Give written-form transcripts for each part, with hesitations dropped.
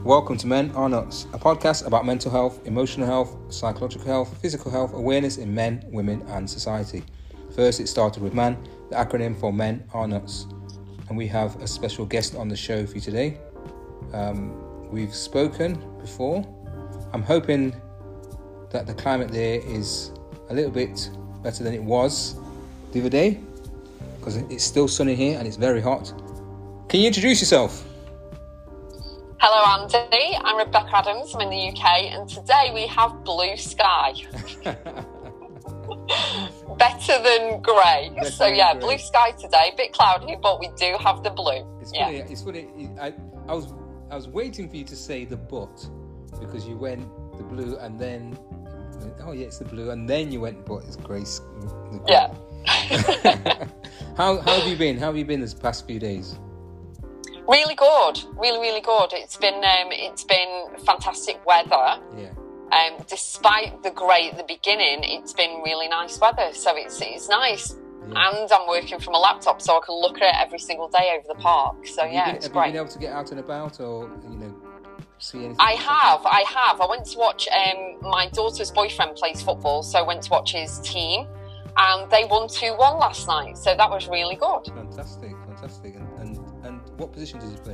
Welcome to Men Are Nuts, a podcast about mental health, emotional health, psychological health, physical health, awareness in men, women and society. First, it started with MAN, the acronym for Men Are Nuts. And we have a special guest on the show for you today. We've spoken before. I'm hoping that the climate there is a little bit better than it was the other day, because it's still sunny here and it's very hot. Can you introduce yourself? Hello Andy, I'm Rebecca Adams, I'm in the UK and today we have blue sky. Better than grey. So yeah, blue sky today, a bit cloudy, but we do have the blue. It's funny. I was waiting for you to say the but, because you went the blue and then, oh yeah, it's the blue, and then you went but it's grey. Yeah. How have you been? How have you been this past few days? Really good, really good. It's been fantastic weather. Yeah. Despite the grey at the beginning, it's been really nice weather, so it's nice. Yeah. And I'm working from a laptop, so I can look at it every single day over the park. So it's great. Have you been able to get out and about, or see anything? I have. I went to watch. My daughter's boyfriend plays football, so I went to watch his team, and they won 2-1 last night. So that was really good. Fantastic. And what position does he play?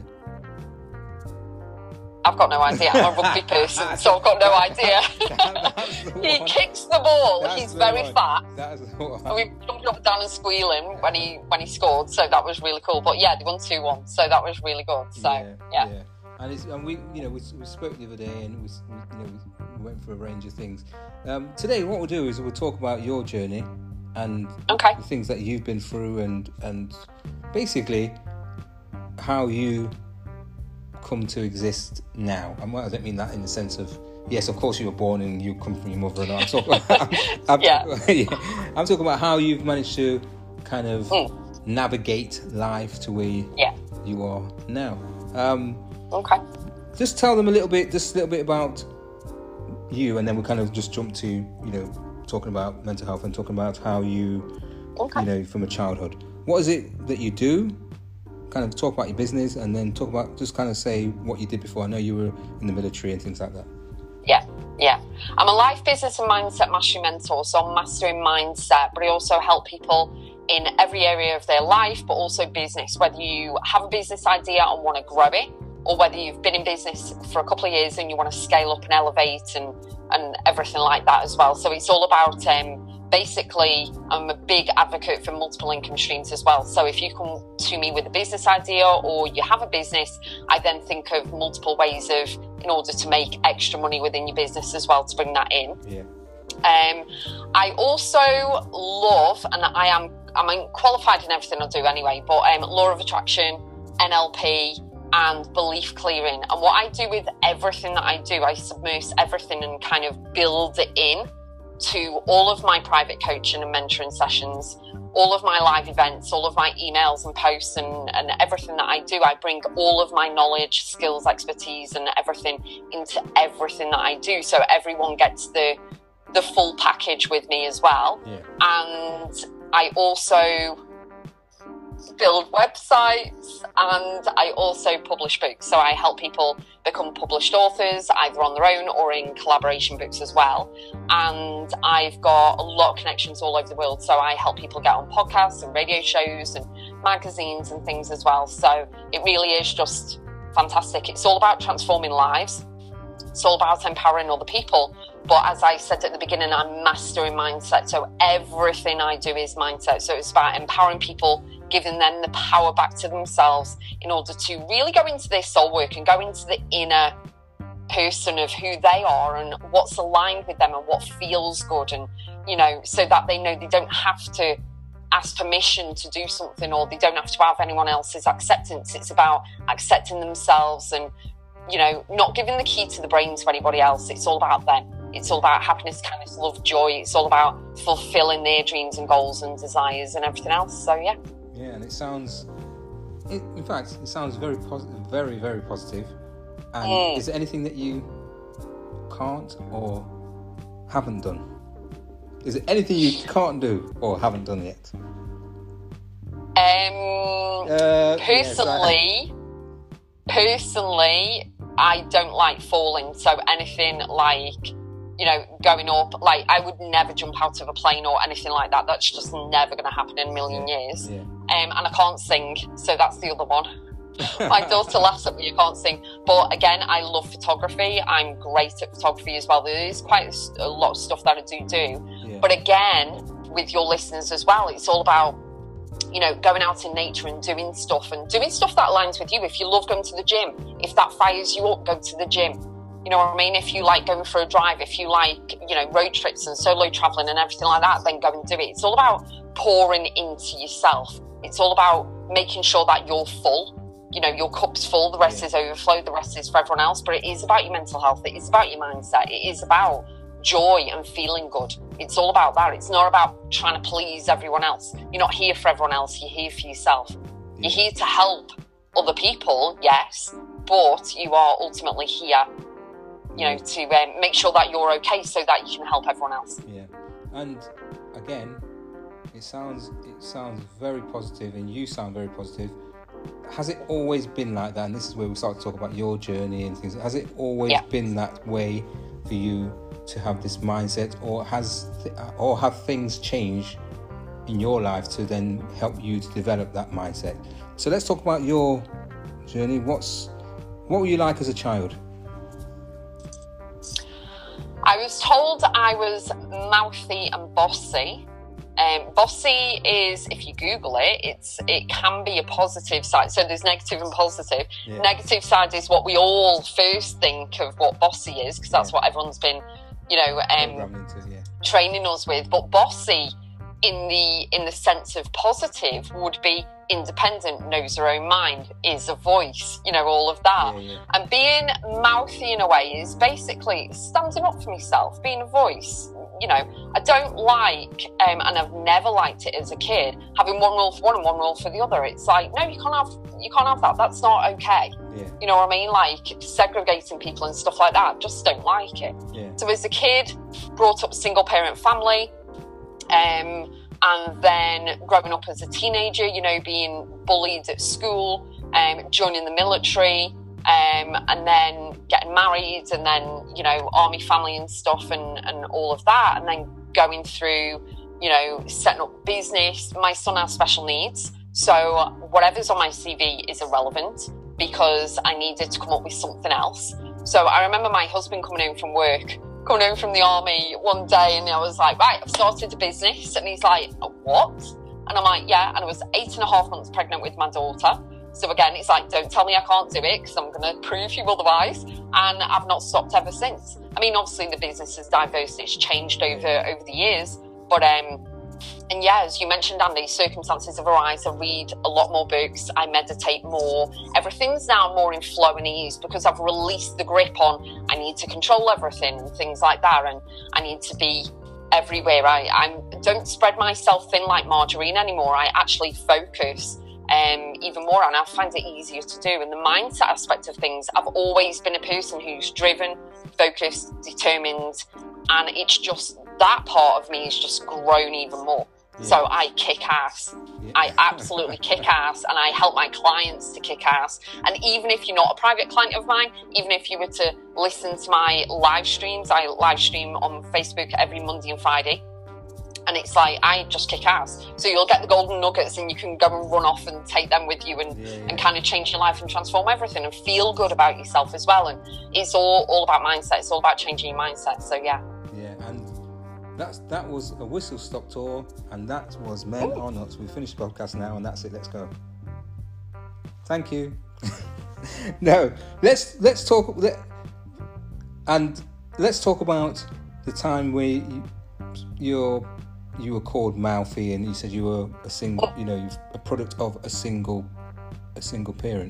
I've got no idea. I'm a rugby person, so I've got no idea. He kicks the ball. He's very fat. We jumped up and down and squealing when he scored, so that was really cool. But yeah, they won 2-1, so that was really good. So yeah. And we spoke the other day, and we went through a range of things. Today, what we'll do is we'll talk about your journey and the things that you've been through, and basically how you come to exist now. And I don't mean that in the sense of, yes, of course you were born and you come from your mother, and I'm talking about, I'm talking about how you've managed to kind of navigate life to where you are now. Just tell them a little bit about you, and then we kind of just jump to talking about mental health and talking about how you from a childhood. What is it that you do? Kind of talk about your business, and then talk about, just kind of say what you did before. I know you were in the military and things like that. Yeah. I'm a life business and mindset mastery mentor, so I'm mastering mindset, but I also help people in every area of their life, but also business, whether you have a business idea and want to grow it, or whether you've been in business for a couple of years and you want to scale up and elevate and everything like that as well. So it's all about basically, I'm a big advocate for multiple income streams as well. So if you come to me with a business idea or you have a business, I then think of multiple ways in order to make extra money within your business as well, to bring that in. Yeah. I also love, and I'm qualified in everything I do anyway, but law of attraction, NLP, and belief clearing. And what I do with everything that I do, I submerge everything and kind of build it in to all of my private coaching and mentoring sessions, all of my live events, all of my emails and posts and everything that I do. I bring all of my knowledge, skills, expertise and everything into everything that I do, so everyone gets the full package with me as well. And I also build websites, and I also publish books. So I help people become published authors, either on their own or in collaboration books as well. And I've got a lot of connections all over the world. So I help people get on podcasts and radio shows and magazines and things as well. So it really is just fantastic. It's all about transforming lives. It's all about empowering other people. But as I said at the beginning, I'm mastering mindset. So everything I do is mindset. So it's about empowering people, giving them the power back to themselves in order to really go into their soul work and go into the inner person of who they are and what's aligned with them and what feels good, and so that they know they don't have to ask permission to do something, or they don't have to have anyone else's acceptance. It's about accepting themselves and not giving the key to the brain to anybody else. It's all about them. It's all about happiness, kindness, love, joy. It's all about fulfilling their dreams and goals and desires and everything else. So yeah, and it sounds very positive, very, very positive. And is there anything that you can't or haven't done? Is there anything you can't do or haven't done yet? Personally, I don't like falling. So anything like, you know, going up, like I would never jump out of a plane or anything like that. That's just never going to happen in a million years. Yeah. And I can't sing, so that's the other one. My daughter laughs at me, I can't sing. But again, I love photography. I'm great at photography as well. There is quite a lot of stuff that I do. Yeah. But again, with your listeners as well, it's all about, you know, going out in nature and doing stuff that aligns with you. If you love going to the gym, if that fires you up, go to the gym. You know what I mean? If you like going for a drive, if you like, you know, road trips and solo traveling and everything like that, then go and do it. It's all about pouring into yourself. It's all about making sure that you're full. You know, your cup's full, the rest is overflow, the rest is for everyone else. But it is about your mental health. It is about your mindset. It is about joy and feeling good. It's all about that. It's not about trying to please everyone else. You're not here for everyone else. You're here for yourself. You're here to help other people, yes, but you are ultimately here, you know, to make sure that you're okay so that you can help everyone else. Yeah. And again, it sounds very positive, and you sound very positive. Has it always been like that? And this is where we start to talk about your journey and things. Has it always been that way for you to have this mindset, or have things changed in your life to then help you to develop that mindset? So let's talk about your journey. What were you like as a child? I was told I was mouthy and bossy. Bossy is, if you Google it, it can be a positive side. So there's negative and positive. Yeah. Negative side is what we all first think of what bossy is, because that's what everyone's been, you know, training us with. But bossy, in the sense of positive, would be independent, knows her own mind, is a voice, you know, all of that. And being mouthy in a way is basically standing up for myself, being a voice. You know, I don't like, and I've never liked it as a kid, having one rule for one and one rule for the other. It's like, no, you can't have that. That's not okay. Yeah. You know what I mean? Like segregating people and stuff like that. Just don't like it. Yeah. So as a kid, brought up single parent family, and then growing up as a teenager, you know, being bullied at school, joining the military, and then getting married, and then, you know, army family and stuff, and all of that, and then going through, you know, setting up business. My son has special needs, so whatever's on my CV is irrelevant because I needed to come up with something else. So I remember my husband coming home from the army one day, and I was like, right, I've started a business. And he's like, what? And I'm like, yeah. And I was 8.5 months pregnant with my daughter. So again, it's like, don't tell me I can't do it, because I'm going to prove you otherwise. And I've not stopped ever since. I mean, obviously the business is diverse. It's changed over the years. But, and yeah, as you mentioned, Andy, circumstances have arisen. I read a lot more books. I meditate more. Everything's now more in flow and ease, because I've released the grip on, I need to control everything and things like that. And I need to be everywhere. I don't spread myself thin like margarine anymore. I actually focus even more, and I find it easier to do. And the mindset aspect of things, I've always been a person who's driven, focused, determined, and it's just that part of me has just grown even more. So I kick ass. I absolutely kick ass, and I help my clients to kick ass. And even if you're not a private client of mine, even if you were to listen to my live streams, I live stream on Facebook every Monday and Friday. And it's like, I just kick ass. So you'll get the golden nuggets, and you can go and run off and take them with you, and kind of change your life and transform everything and feel good about yourself as well. And it's all about mindset. It's all about changing your mindset. So yeah. Yeah, and that was a whistle stop tour, and that was Men Are Nuts. We finished the podcast now, and that's it. Let's go. Thank you. No, let's talk about the time where you were called mouthy, and you said you were a single, you know, a product of a single parent.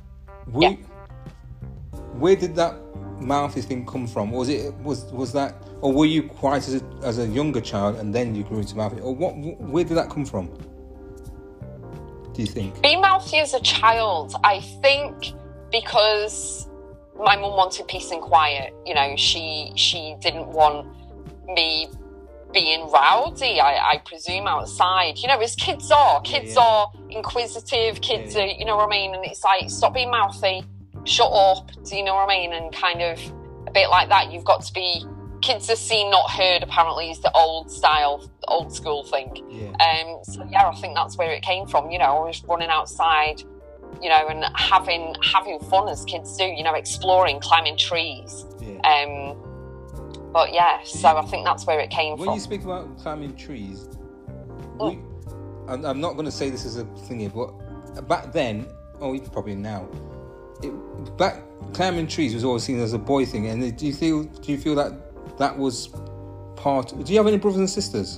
Where did that mouthy thing come from? Was that, or were you quite as a younger child and then you grew into mouthy, or where did that come from, do you think? Being mouthy as a child, I think because my mum wanted peace and quiet. You know, she didn't want me being rowdy, I presume, outside. You know, as kids are inquisitive, kids are, you know what I mean? And it's like, stop being mouthy, shut up, do you know what I mean? And kind of a bit like that. You've got to be, kids are seen, not heard, apparently, is the old school thing. Yeah. So yeah, I think that's where it came from, you know, always running outside, you know, and having fun as kids do, you know, exploring, climbing trees. Yeah. But yeah, so I think that's where it came from. When you speak about climbing trees, I'm not going to say this is a thingy, but back then, or even probably now, climbing trees was always seen as a boy thing. And do you feel that was part? Do you have any brothers and sisters?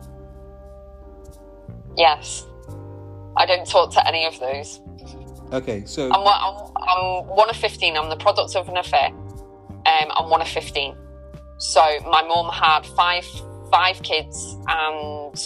Yes, I don't talk to any of those. Okay, so I'm one of 15. I'm the product of an affair. I'm one of 15. So my mum had five kids and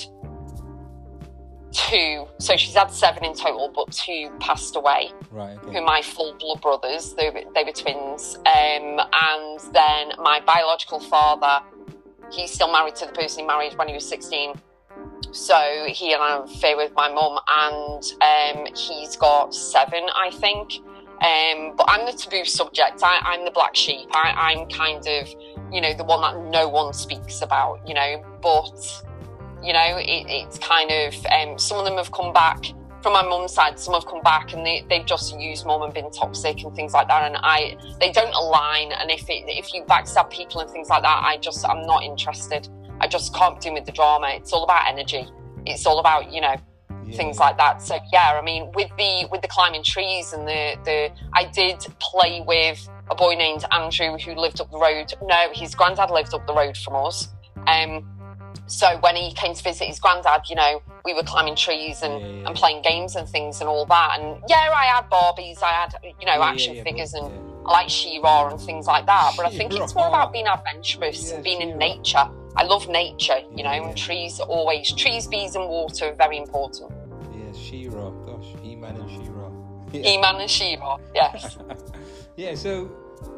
2. So she's had 7 in total, but 2 passed away. Right. Okay. Who are my full blood brothers. They were twins. And then my biological father, he's still married to the person he married when he was 16. So he and I have an affair with my mum, and he's got 7, I think. But I'm the taboo subject. I'm the black sheep. I'm kind of, you know, the one that no one speaks about, you know. But, you know, it's kind of, some of them have come back from my mum's side. Some have come back and they've just used mum and been toxic and things like that. And they don't align. And if you backstab people and things like that, I'm not interested. I just can't do with the drama. It's all about energy. It's all about, you know, things like that. So yeah, I mean, with the climbing trees and I did play with a boy named Andrew who lived up the road. No, his granddad lived up the road from us. So when he came to visit his granddad, you know, we were climbing trees and playing games and things and all that. And yeah, I had Barbies, I had, you know, action figures and I like She-Ra and things like that. But I think it's more about being adventurous and being in nature. I love nature, you know, and trees, bees and water are very important. Yeah, She-Ra, gosh, He-Man and She-Ra. Yeah. He-Man and She-Ra, yes. Yeah, so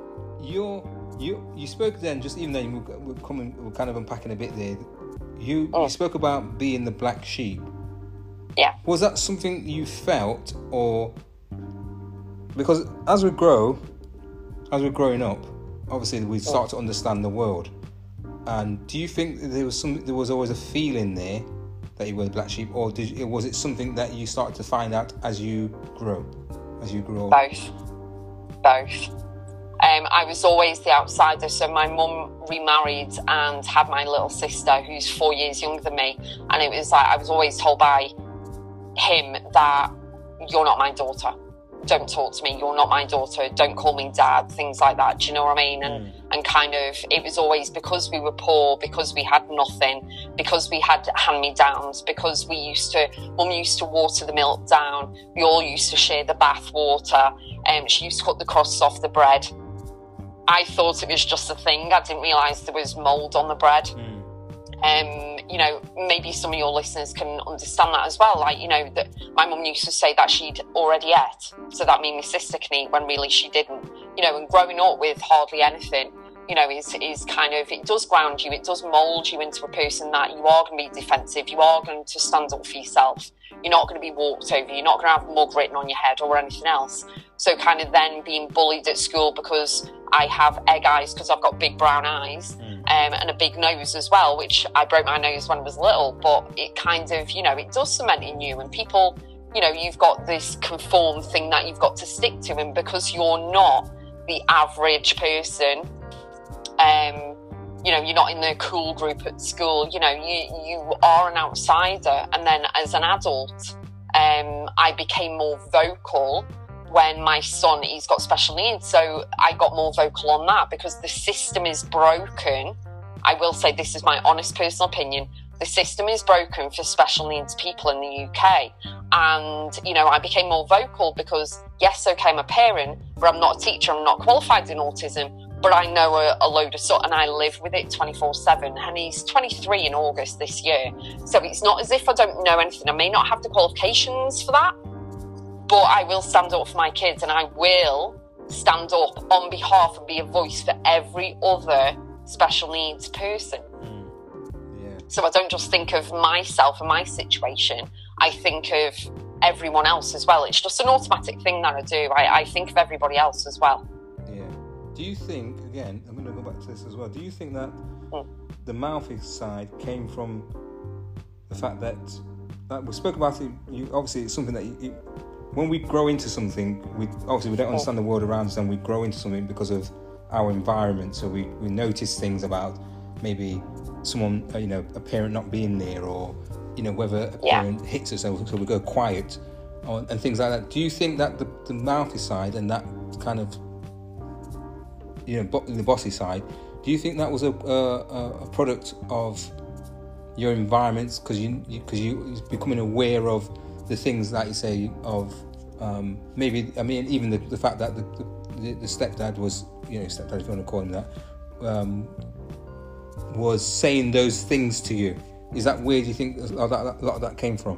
you spoke then, just even then, we're kind of unpacking a bit there. You spoke about being the black sheep. Yeah. Was that something you felt, or because as we're growing up, obviously we start to understand the world. And do you think there was always a feeling there that you were the black sheep, or was it something that you started to find out as you grew older? Both. I was always the outsider. So my mum remarried and had my little sister, who's 4 years younger than me, and it was like I was always told by him that you're not my daughter. Don't talk to me. You're not my daughter. Don't call me dad. Things like that. Do you know what I mean? And kind of, it was always because we were poor, because we had nothing, because we had hand-me-downs, because mum used to water the milk down. We all used to share the bath water. She used to cut the crusts off the bread. I thought it was just a thing. I didn't realise there was mould on the bread. You know, maybe some of your listeners can understand that as well. Like, you know, that my mum used to say that she'd already ate, so that means my sister can eat, when really she didn't. You know, and growing up with hardly anything, you know, is kind of, it does ground you, it does mould you into a person that you are going to be defensive, you are going to stand up for yourself, you're not going to be walked over, you're not going to have mud written on your head or anything else. So kind of then being bullied at school because I have egg eyes, because I've got big brown eyes, and a big nose as well, which I broke my nose when I was little, but it kind of, you know, it does cement in you, and people, you know, you've got this conformed thing that you've got to stick to, and because you're not the average person, you know, you're not in the cool group at school, you know, you are an outsider. And then as an adult, I became more vocal when my son, he's got special needs. So I got more vocal on that because the system is broken. I will say, this is my honest personal opinion. The system is broken for special needs people in the UK. And, you know, I became more vocal because, yes, okay, I'm a parent, but I'm not a teacher. I'm not qualified in autism, but I know a load of stuff and I live with it 24/7. And he's 23 in August this year. So it's not as if I don't know anything. I may not have the qualifications for that, but I will stand up for my kids, and I will stand up on behalf and be a voice for every other special needs person. So I don't just think of myself and my situation. I think of everyone else as well. It's just an automatic thing that I do. I think of everybody else as well. Yeah. Do you think, again, I'm going to go back to this as well, do you think that the mouthy side came from the fact that we spoke about it, obviously it's something that when we grow into something, we don't understand the world around us, and we grow into something because of our environment. So we notice things about maybe someone, a parent not being there, or whether a parent hits us, so we go quiet, and things like that. Do you think that the mouthy side and that kind of the bossy side, do you think that was a product of your environments, because you're becoming aware of the things that you say of maybe, I mean, even the fact that the stepdad was, stepdad if you want to call him that, was saying those things to you? Is that where do you think a lot of that came from?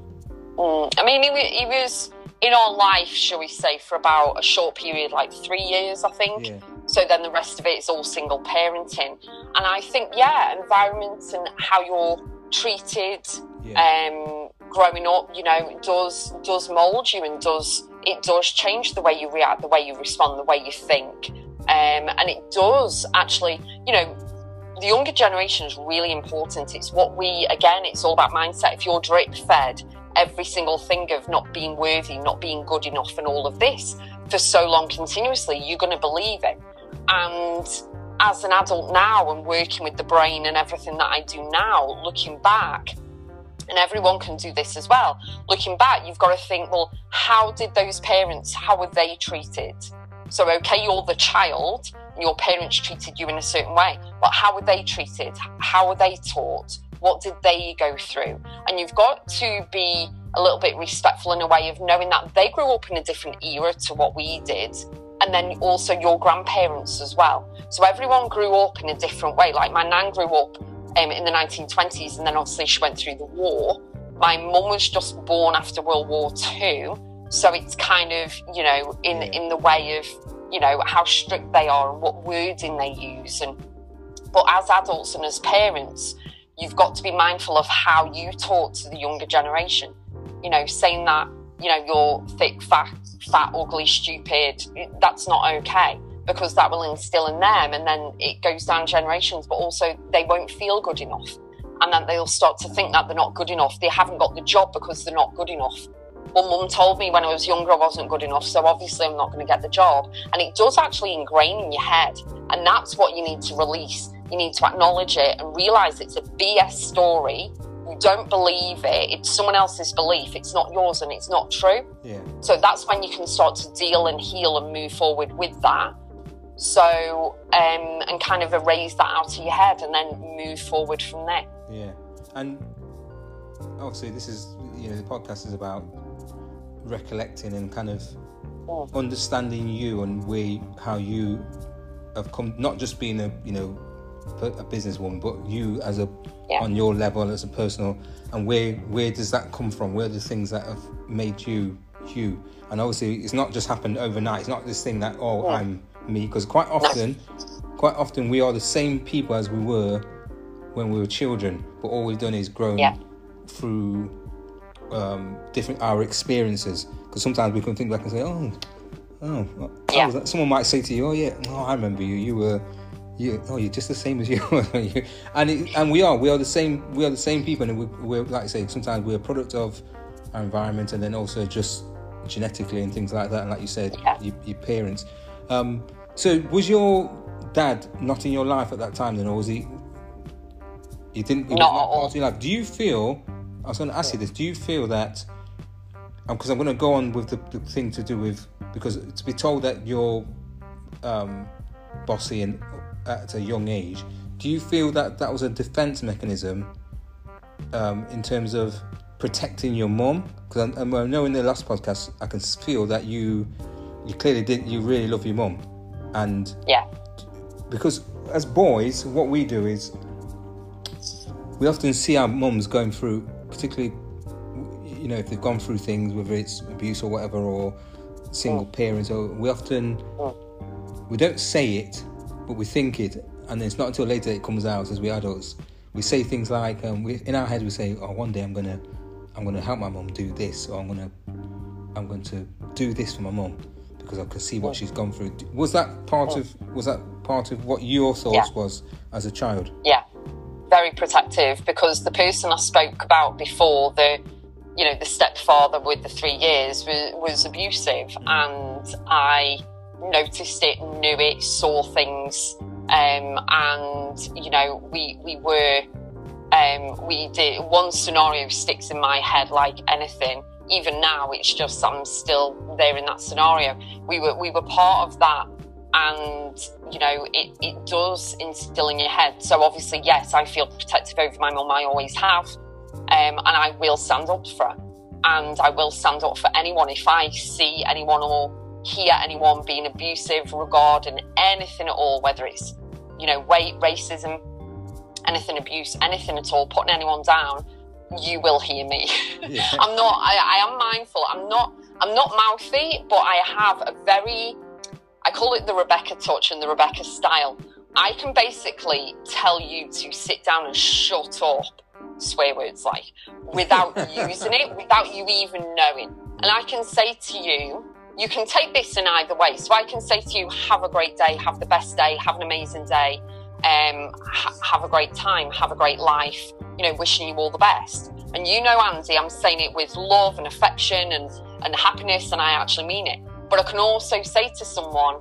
I mean, he was in our life, shall we say, for about a short period, like 3 years, I think. Yeah. So then the rest of it is all single parenting. And I think, environment and how you're treated growing up, does mould you, and it does change the way you react, the way you respond, the way you think. And it does actually, the younger generation is really important. It's it's all about mindset. If you're drip fed every single thing of not being worthy, not being good enough, and all of this for so long continuously, you're going to believe it. And as an adult now, and working with the brain and everything that I do now, looking back, and everyone can do this as well, looking back, you've got to think, well, how did those parents, how were they treated? So, okay, you're the child, and your parents treated you in a certain way, but how were they treated? How were they taught? What did they go through? And you've got to be a little bit respectful in a way of knowing that they grew up in a different era to what we did. And then also your grandparents as well. So everyone grew up in a different way. Like my nan grew up in the 1920s, and then obviously she went through the war. My mum was just born after World War II. So it's kind of, in the way of, how strict they are and what wording they use. But as adults and as parents, you've got to be mindful of how you talk to the younger generation. Saying that, you're thick, fat, ugly, stupid, that's not okay, because that will instill in them, and then it goes down generations, but also they won't feel good enough, and then they'll start to think that they're not good enough. They haven't got the job because they're not good enough. Well, mum told me when I was younger I wasn't good enough, so obviously I'm not going to get the job. And it does actually ingrain in your head, and that's what you need to release. You need to acknowledge it and realise it's a BS story. You don't believe it. It's someone else's belief. It's not yours, and it's not true. Yeah. So that's when you can start to deal and heal and move forward with that. So, and kind of erase that out of your head and then move forward from there. Yeah. And obviously this is, the podcast is about recollecting and kind of understanding you and how you have come, not just being a businesswoman, but you as on your level as a personal, and where does that come from? Where are the things that have made you? And obviously it's not just happened overnight. It's not this thing that I'm me, because quite often we are the same people as we were when we were children, but all we've done is grown through different our experiences. Because sometimes we can think back and say, someone might say to you, I remember you. You're just the same as you. and we are the same people, and we're like I say, sometimes we're a product of our environment, and then also just genetically and things like that. And like you said, your parents. So was your dad not in your life at that time then, or was he? You didn't. Not part of your life. Do you feel? I was going to ask you this. Do you feel that? Because I'm going to go on with the thing to do with, because to be told that you're bossy and at a young age, do you feel that was a defense mechanism in terms of protecting your mum? Because I know in the last podcast I can feel that you clearly you really love your mum, and because as boys what we do is we often see our mums going through, particularly if they've gone through things, whether it's abuse or whatever, or single parents, or we don't say it, but we think it, and it's not until later it comes out as we adults. We say things like, in our head we say, one day I'm gonna I'm going to help my mum do this, or I'm going to do this for my mum because I can see what she's gone through. Was that part of what your thoughts was as a child? Yeah, very protective, because the person I spoke about before, the stepfather with the 3 years was abusive, and I noticed it, knew it, saw things, and we did. One scenario sticks in my head like anything. Even now, it's just I'm still there in that scenario. We were part of that, and it does instill in your head. So obviously, yes, I feel protective over my mum. I always have, and I will stand up for her, and I will stand up for anyone if I see anyone or hear anyone being abusive regarding anything at all, whether it's weight, racism, anything, abuse, anything at all, putting anyone down. You will hear me. Yeah. I am mindful. I'm not mouthy, but I have I call it the Rebecca touch and the Rebecca style. I can basically tell you to sit down and shut up, swear words like, without using it, without you even knowing. And I can say to you, you can take this in either way. So I can say to you, have a great day, have the best day, have an amazing day, have a great time, have a great life, wishing you all the best. And Andy, I'm saying it with love and affection and happiness, and I actually mean it. But I can also say to someone,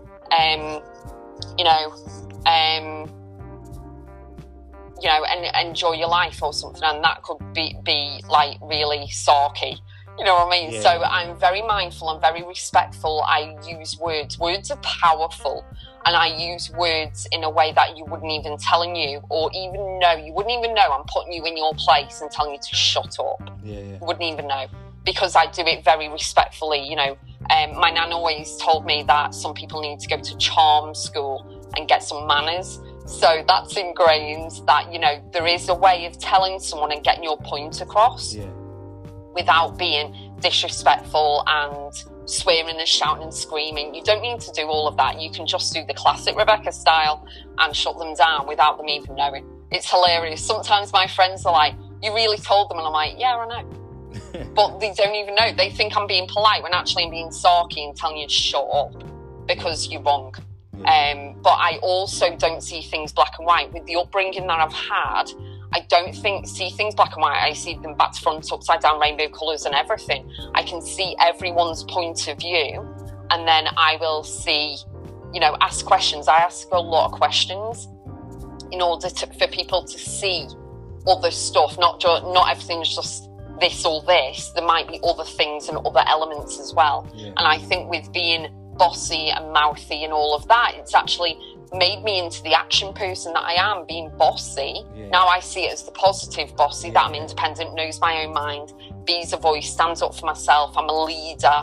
enjoy your life or something, and that could be like really sarky. You know what I mean? Yeah. So I'm very mindful and very respectful. I use words. Words are powerful. And I use words in a way that you wouldn't even telling you, or even know. You wouldn't even know I'm putting you in your place and telling you to shut up. Yeah. You wouldn't even know, because I do it very respectfully. My nan always told me that some people need to go to charm school and get some manners. So that's ingrained that, there is a way of telling someone and getting your point across without being disrespectful and swearing and shouting and screaming. You don't need to do all of that. You can just do the classic Rebecca style and shut them down without them even knowing. It's hilarious. Sometimes my friends are like, you really told them? And I'm like, yeah, I know. But they don't even know. They think I'm being polite when actually I'm being sarky and telling you to shut up because you're wrong. But I also don't see things black and white. With the upbringing that I've had, I don't see things black and white. I see them back to front, upside down, rainbow colours and everything. I can see everyone's point of view, and then I will see, ask questions. I ask a lot of questions in order for people to see other stuff, not everything's just this or this. There might be other things and other elements as well. Yeah. And I think with being bossy and mouthy and all of that, it's actually made me into the action person that I am, being bossy. Yeah. Now I see it as the positive bossy, that I'm independent, knows my own mind, be's a voice, stands up for myself, I'm a leader.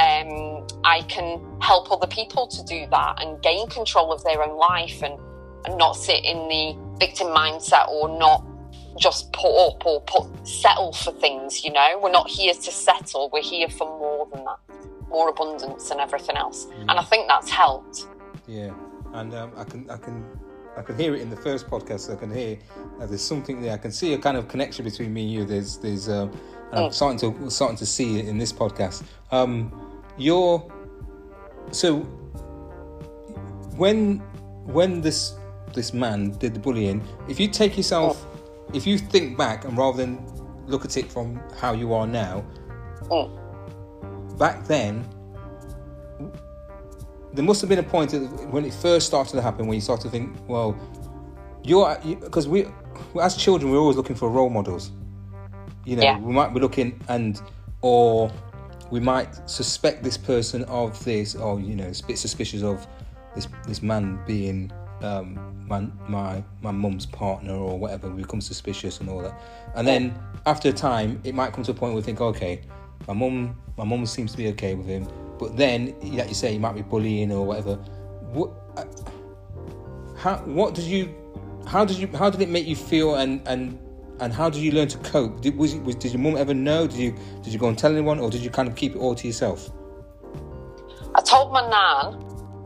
I can help other people to do that and gain control of their own life and not sit in the victim mindset, or not just put up or settle for things. We're not here to settle, we're here for more than that, more abundance and everything else. And I think that's helped. Yeah. And I can hear it in the first podcast. I can hear there's something there. I can see a kind of connection between me and you. There's and I'm starting to see it in this podcast. So when this man did the bullying, if you take yourself, if you think back and rather than look at it from how you are now, back then, there must have been a point when it first started to happen when you start to think, well, because we as children, we're always looking for role models. We might be looking or we might suspect this person of this, or a bit suspicious of this man being my mum's partner or whatever. We become suspicious and all that, and then after a time, it might come to a point where we think, okay, my mum seems to be okay with him. But then, like you say, he might be bullying or whatever. How did it make you feel, and how did you learn to cope? Did your mum ever know? Did you go and tell anyone, or did you kind of keep it all to yourself? I told my nan.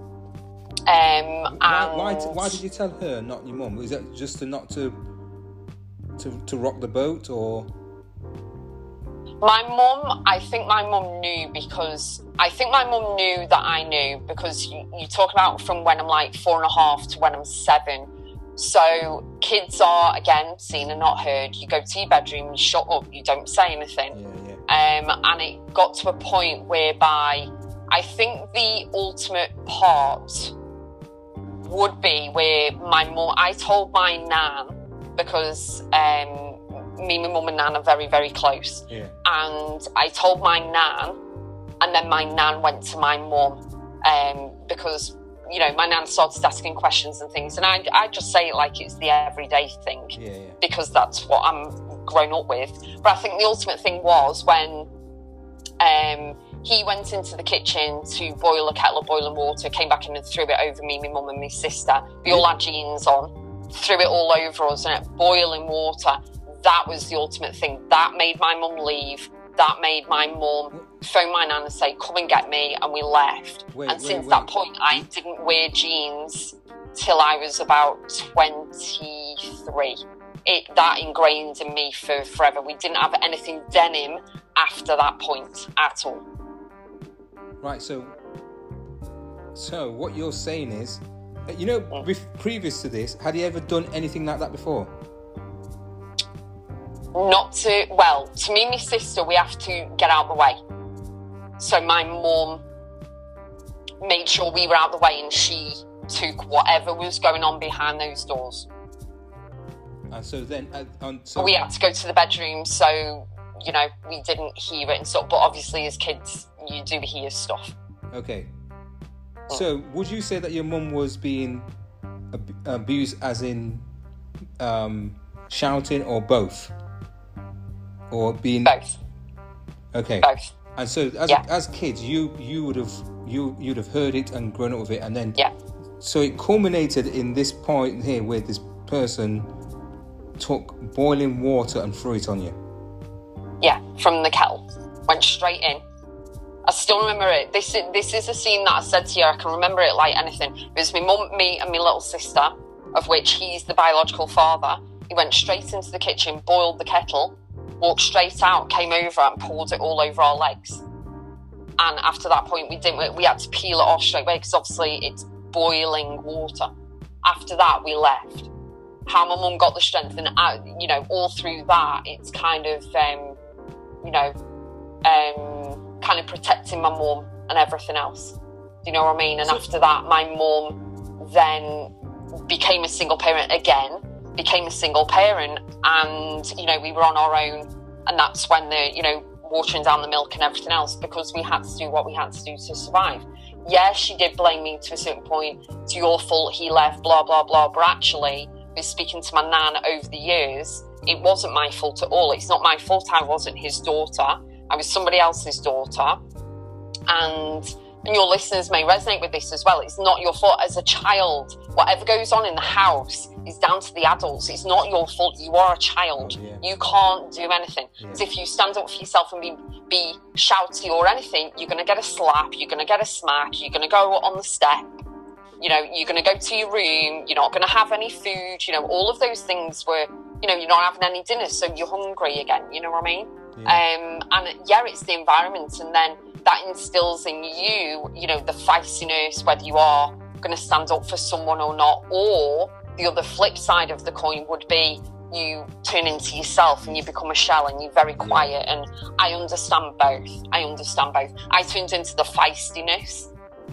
Why did you tell her, not your mum? Is that just not to rock the boat, or? My mum, I think my mum knew because that I knew because you talk about from when I'm like 4.5 to when I'm 7. So kids are, again, seen and not heard. You go to your bedroom, you shut up, you don't say anything. And it got to a point whereby I think the ultimate part would be where my mum, I told my nan, because me, my mum and nan are very, very close. And I told my nan, and then my nan went to my mum because, you know, my nan started asking questions and things. And I just say it like it's the everyday thing because that's what I'm grown up with. But I think the ultimate thing was when he went into the kitchen to boil a kettle of boiling water, came back in and threw it over me, my mum and my sister. We all had jeans on, threw it all over us and it boiling water. That was the ultimate thing. That made my mum leave. That made my mum phone my nan and say, come and get me, and we left. Since that point, I didn't wear jeans till I was about 23. That ingrained in me for forever. We didn't have anything denim after that point at all. Right, so what you're saying is, you know, previous to this, had you ever done anything like that before? To me and my sister, we have to get out of the way. So my mum made sure we were out of the way and she took whatever was going on behind those doors. And so then... we had to go to the bedroom, so, you know, we didn't hear it and stuff. But obviously as kids, you do hear stuff. Okay. So would you say that your mum was being abused as in shouting or both? Or being... Both. Okay. Both. And so as kids, you'd have heard it and grown up with it, and then so it culminated in this point here where this person took boiling water and threw it on you. Yeah, from the kettle, went straight in. I still remember it. This is a scene that I said to you. I can remember it like anything. It was my mum, me, and my little sister, of which he's the biological father. He went straight into the kitchen, boiled the kettle, walked straight out, came over and poured it all over our legs. And after that point, we had to peel it off straight away because obviously it's boiling water. After that, we left. How my mum got the strength, and you know, all through that, it's kind of, kind of protecting my mum and everything else. Do you know what I mean? And after that, my mum then became a single parent again. And, you know, we were on our own, and that's when watering down the milk and everything else, because we had to do what we had to do to survive. Yeah, she did blame me to a certain point. It's your fault he left, blah, blah, blah. But actually, with speaking to my nan over the years, it wasn't my fault at all. It's not my fault. I wasn't his daughter. I was somebody else's daughter. And your listeners may resonate with this as well. It's not your fault as a child. Whatever goes on in the house is down to the adults. It's not your fault. You are a child. You can't do anything. So if you stand up for yourself and be shouty or anything, you're going to get a slap, you're going to get a smack, you're going to go on the step, you know, you're going to go to your room, you're not going to have any food, you know, all of those things were, you know, you're not having any dinner, so you're hungry again, you know what I mean? It's the environment, and then that instills in you, you know, the feistiness, whether you are going to stand up for someone or not. Or the other flip side of the coin would be you turn into yourself and you become a shell and you're very quiet. And I understand both. I turned into the feistiness.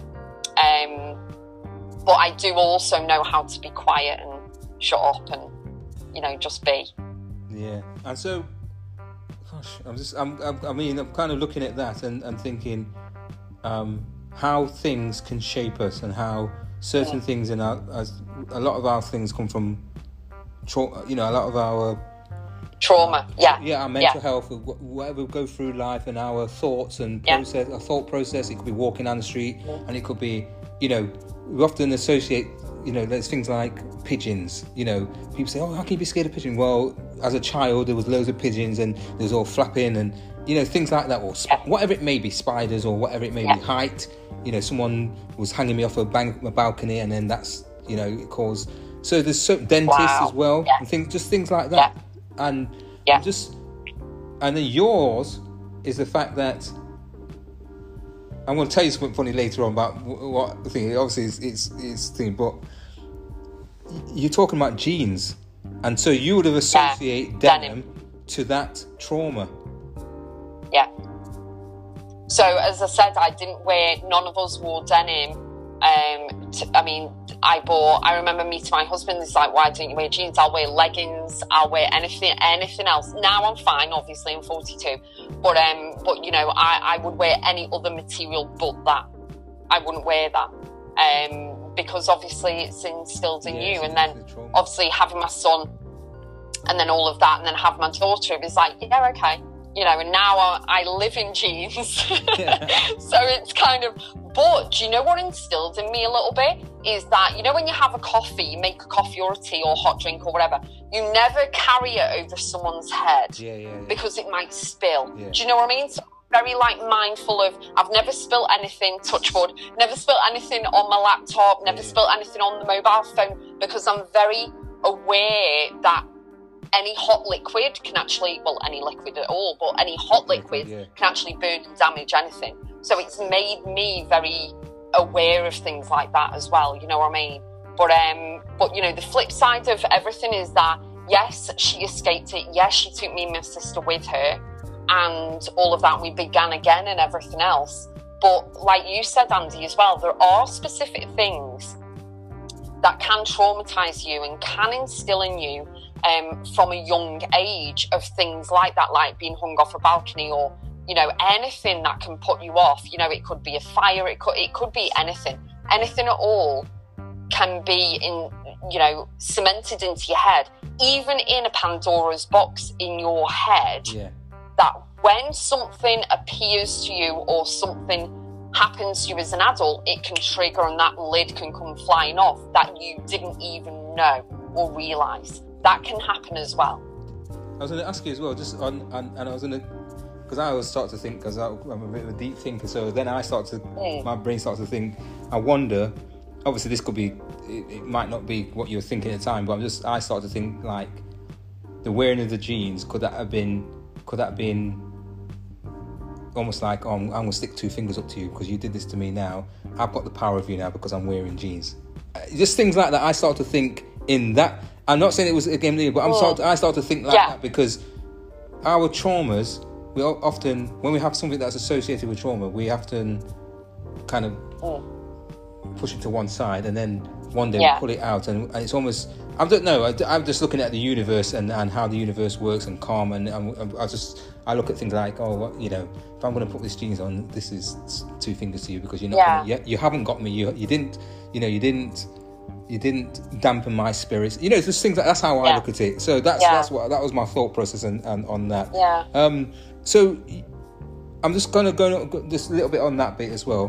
But I do also know how to be quiet and shut up and, you know, just be. Yeah. And so, I'm kind of looking at that and thinking how things can shape us, and how certain things a lot of our things come from, you know, a lot of our trauma. Our mental health, whatever we go through life, and our thoughts and process, our thought process. It could be walking down the street, and it could be, you know, we often associate, you know, there's things like pigeons. You know, people say, "Oh, how can you be scared of pigeons?" Well, as a child, there was loads of pigeons, and there was all flapping, and you know, things like that, or whatever it may be, spiders, or whatever it may be, height. You know, someone was hanging me off a balcony, and then that's, you know, it caused. So there's dentists as well, and things like that, and then yours is the fact that I'm going to tell you something funny later on about what the thing. Obviously, it's thing, but you're talking about jeans, and so you would have associated denim to that trauma. Yeah. So as I said, none of us wore denim. I remember meeting my husband. He's like, "Why don't you wear jeans?" I'll wear leggings. I'll wear anything else. Now I'm fine. Obviously, I'm 42, but you know, I would wear any other material but that. I wouldn't wear that, because obviously it's instilled in you, and then obviously having my son, and then all of that, and then have my daughter. It was like, yeah, okay, you know. And now I live in jeans, so it's kind of. But do you know what instilled in me a little bit is that, you know, when you have a coffee, you make a coffee or a tea or hot drink or whatever, you never carry it over someone's head because it might spill. Yeah. Do you know what I mean? So I'm very mindful of, I've never spilled anything, touch wood, never spilled anything on my laptop, never spilled anything on the mobile phone, because I'm very aware that any hot liquid can actually, well, any liquid at all, but any hot liquid can actually burn and damage anything. So it's made me very aware of things like that as well, you know what I mean? But you know, the flip side of everything is that, yes, she escaped it. Yes, she took me and my sister with her, and all of that, we began again and everything else. But like you said, Andy, as well, there are specific things that can traumatize you and can instill in you from a young age of things like that, like being hung off a balcony, or, you know, anything that can put you off. You know, it could be a fire, it could be anything at all can be cemented into your head, even in a Pandora's box in your head, that when something appears to you or something happens to you as an adult, it can trigger and that lid can come flying off that you didn't even know or realise. That can happen as well. I was going to ask you as well, just on, and I was going to, because I always start to think, because I'm a bit of a deep thinker, so then my brain starts to think, I wonder, obviously this could be, it might not be what you were thinking at the time, but I start to think, like, the wearing of the jeans, could that have been almost like, I'm going to stick two fingers up to you because you did this to me now, I've got the power of you now because I'm wearing jeans. Just things like that, I start to think in that. I'm not saying it was a game leader, but I start to think like that, because our traumas, we often, when we have something that's associated with trauma, we often kind of push it to one side, and then one day we pull it out, and it's almost, I don't know, I'm just looking at the universe and how the universe works and karma, and I look at things like, if I'm going to put these jeans on, this is two fingers to you because you're not you haven't got me, you didn't dampen my spirits. You know, it's just things that's how I look at it. So that was my thought process on that. Yeah. So I'm just gonna go just a little bit on that bit as well.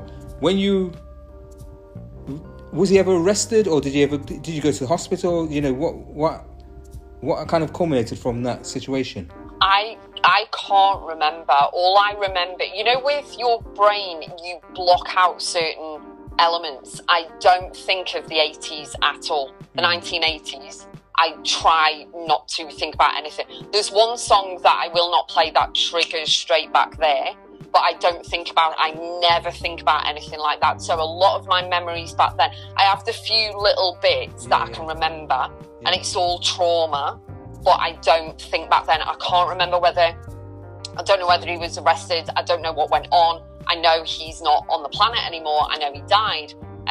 Was he ever arrested, or did you go to the hospital? You know, what kind of culminated from that situation? I can't remember. All I remember, you know, with your brain, you block out certain elements. I don't think of the 80s at all, the 1980s. I try not to think about anything. There's one song that I will not play that triggers straight back there, but I don't think about it. I never think about anything like that. So a lot of my memories back then, I have the few little bits that I can remember, and it's all trauma, but I don't think back then. I can't remember I don't know whether he was arrested. I don't know what went on. I know he's not on the planet anymore. I know he died.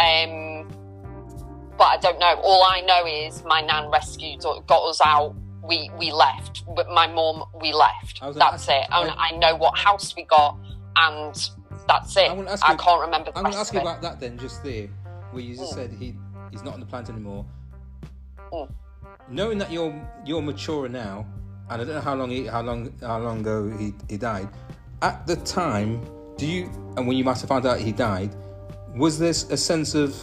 But I don't know. All I know is my nan rescued, got us out. We left. With my mum, we left. That's it. I know what house we got, and that's it. I can't remember the rest of it. I'm going to ask you about that then, just there, where you just said he's not on the planet anymore. Knowing that you're mature now, and I don't know how long ago he died. At the time, and when you must have found out he died, was there a sense of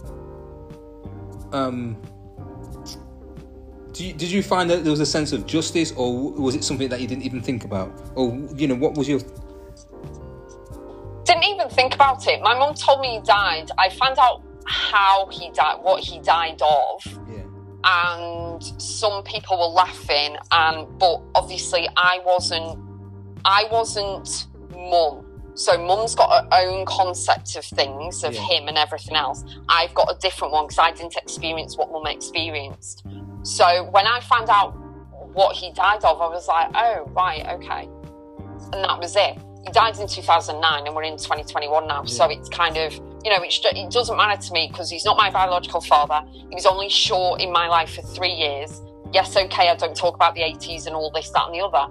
did you find that there was a sense of justice, or was it something that you didn't even think about? Or, what was your... Didn't even think about it. My mum told me he died. I found out how he died, what he died of. Yeah. And some people were laughing, but obviously I wasn't mum. So mum's got her own concept of things, of him and everything else. I've got a different one because I didn't experience what mum experienced. So when I found out what he died of, I was like, oh, right, okay. And that was it. He died in 2009 and we're in 2021 now. So it's kind of, you know, it doesn't matter to me because he's not my biological father. He was only short in my life for 3 years. Yes, okay, I don't talk about the 80s and all this, that and the other.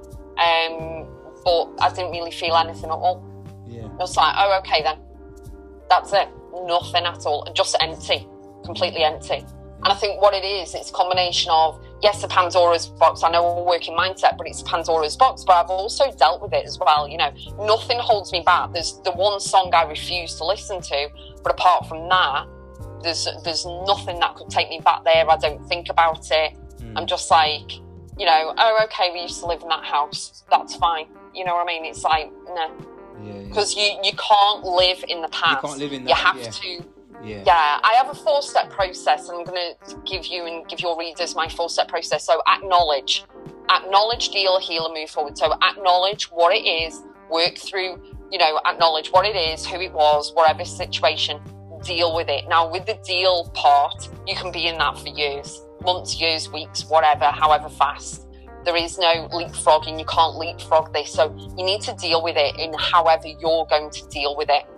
But I didn't really feel anything at all. I was like, oh, okay then. That's it. Nothing at all. Just empty. Completely empty. And I think what it is, it's a combination of, yes, a Pandora's box. I know we're working mindset, but it's Pandora's box. But I've also dealt with it as well. You know, nothing holds me back. There's the one song I refuse to listen to. But apart from that, there's nothing that could take me back there. I don't think about it. I'm just like, you know, oh, okay, we used to live in that house. That's fine. You know what I mean? It's like, no. Because you can't live in the past. You can't live in that. You have to. I have a 4-step process, and I'm going to give you and give your readers my 4-step process. So acknowledge, deal, heal, and move forward. So acknowledge what it is, work through, you know, acknowledge what it is, who it was, whatever situation, deal with it. Now, with the deal part, you can be in that for years, months, years, weeks, whatever, however fast. There is no leapfrogging. You can't leapfrog this. So you need to deal with it in however you're going to deal with it.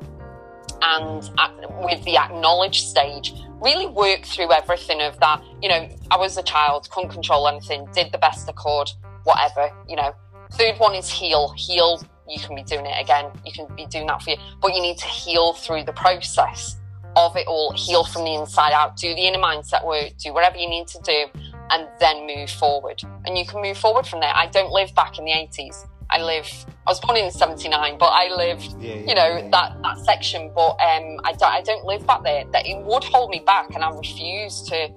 And with the acknowledge stage, really work through everything of that. You know, I was a child, couldn't control anything, did the best I could, whatever, you know. Third one is heal. Heal, you can be doing it again. You can be doing that for you. But you need to heal through the process of it all. Heal from the inside out. Do the inner mindset work. Do whatever you need to do. And then move forward. And you can move forward from there. I don't live back in the 80s. I was born in 79, but I lived, that section. But I don't live back there. That it would hold me back, and I refuse to.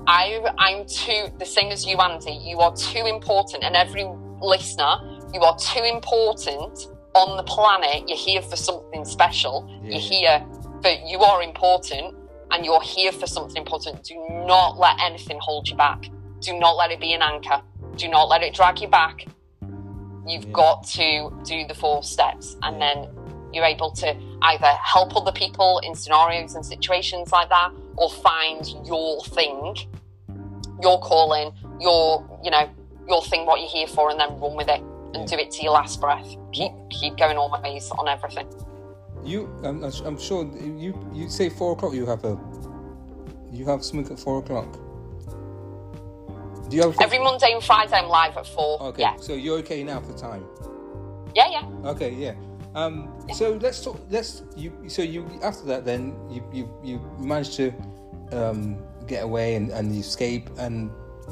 I'm too, the same as you, Andy. You are too important, and every listener, you are too important on the planet. You're here for something special. You're here for, you are important, and you're here for something important. Do not let anything hold you back. Do not let it be an anchor. Do not let it drag you back. You've got to do the 4 steps, and then you're able to either help other people in scenarios and situations like that, or find your thing, your calling, your thing, what you're here for, and then run with it and do it to your last breath. Keep going always on everything. I'm sure you say 4 o'clock. You have something at 4 o'clock. Do you have every Monday and Friday I'm live at 4. Okay, so you're okay now for time? Yeah. Okay, yeah. So let's talk. After that, then you managed to get away and you escape, and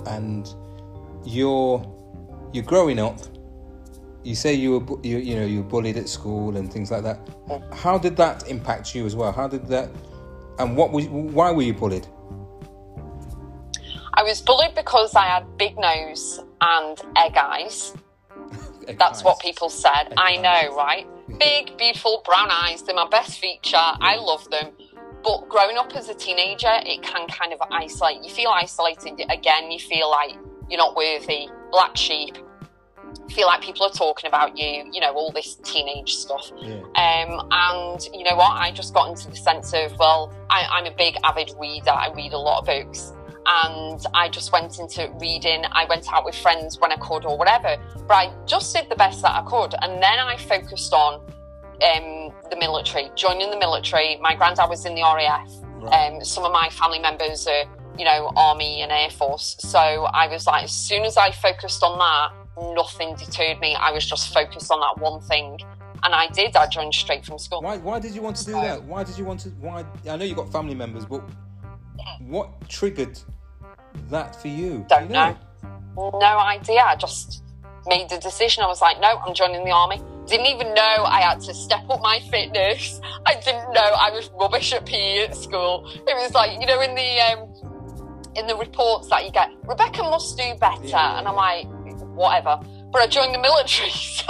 you're growing up. You say you were bullied at school and things like that. How did that impact you as well? How did that? And why were you bullied? I was bullied because I had big nose and egg eyes. That's what people said. I know, right? Big, beautiful brown eyes. They're my best feature. I love them. But growing up as a teenager, it can kind of isolate. You feel isolated again. You feel like you're not worthy. Black sheep. Feel like people are talking about you. You know, all this teenage stuff. And you know what? I just got into the sense of, well, I'm a big avid reader. I read a lot of books. And I just went into reading. I went out with friends when I could or whatever. But I just did the best that I could. And then I focused on the military, joining the military. My granddad was in the RAF. Right. Some of my family members are, Army and Air Force. So I was like, as soon as I focused on that, nothing deterred me. I was just focused on that one thing. And I did. I joined straight from school. Why did you want to do that? I know you got family members, but what triggered that for you? Don't know. No idea. I just made the decision. I was like, no, I'm joining the army. Didn't even know I had to step up my fitness. I didn't know I was rubbish at PE at school. It was like, in the reports that you get, Rebecca must do better. And I'm like, whatever. But I joined the military. So,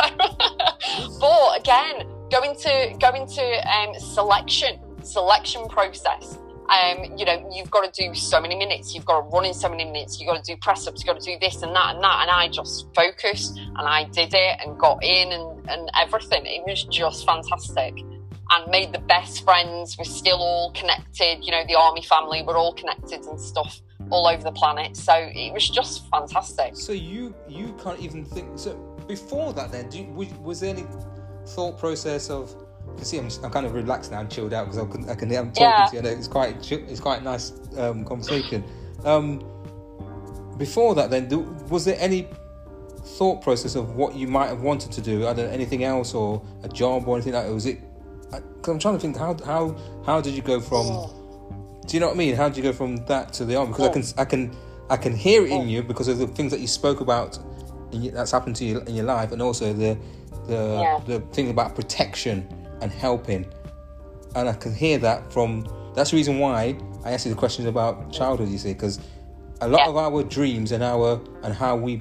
but again, going to selection process. You know, you've got to do so many minutes, you've got to run in so many minutes, you've got to do press ups, you've got to do this and that and that. And I just focused and I did it and got in and everything. It was just fantastic and made the best friends. We're still all connected, you know, the army family, we're all connected and stuff all over the planet. So it was just fantastic. So you can't even think. So before that, then, was there any thought process of? You see, I'm kind of relaxed now and chilled out because I'm talking to you. I know it's quite nice conversation. Before that, then, was there any thought process of what you might have wanted to do? I don't know, anything else or a job or anything like that? Was it? Because I'm trying to think how did you go from? Do you know what I mean? How did you go from that to the army? Because I can hear it in you because of the things that you spoke about that's happened to you in your life, and also the thing about protection and helping, and I can hear that from. That's the reason why I asked you the questions about childhood. You see, because a lot of our dreams and how we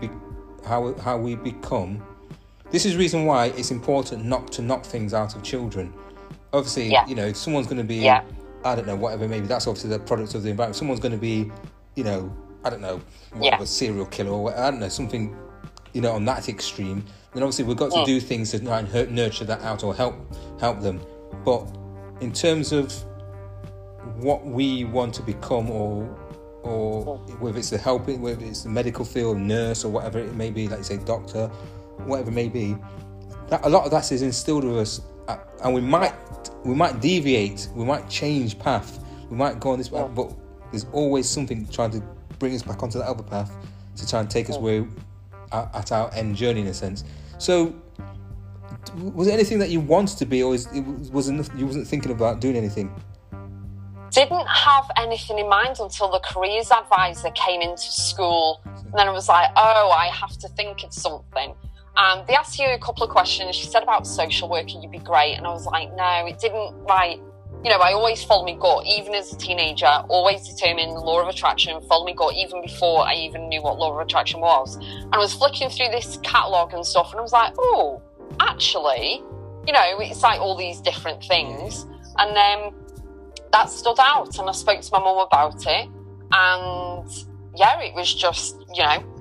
become. This is the reason why it's important not to knock things out of children. Obviously, you know, if someone's going to be, I don't know, whatever, maybe that's obviously the product of the environment. Someone's going to be, you know, I don't know, a serial killer or I don't know, something, you know, on that extreme. Then obviously we've got to do things to try and nurture that out or help them. But in terms of what we want to become, or whether it's whether it's the medical field, nurse, or whatever it may be, like you say, doctor, whatever it may be, that a lot of that is instilled with us, and we might deviate, we might change path, we might go on this path, but there's always something trying to bring us back onto the other path to try and take us where at our end journey, in a sense. So, was there anything that you wanted to be, or you wasn't thinking about doing anything? Didn't have anything in mind until the careers advisor came into school, and then I was like, oh, I have to think of something. And they asked you a couple of questions. She said about social worker, you'd be great, and I was like, no, it didn't. Like, you know, I always followed my gut, even as a teenager, always determined law of attraction, followed my gut even before I even knew what law of attraction was. And I was flicking through this catalogue and stuff, and I was like, oh, actually, you know, it's like all these different things. And then that stood out, and I spoke to my mum about it, and it was just, you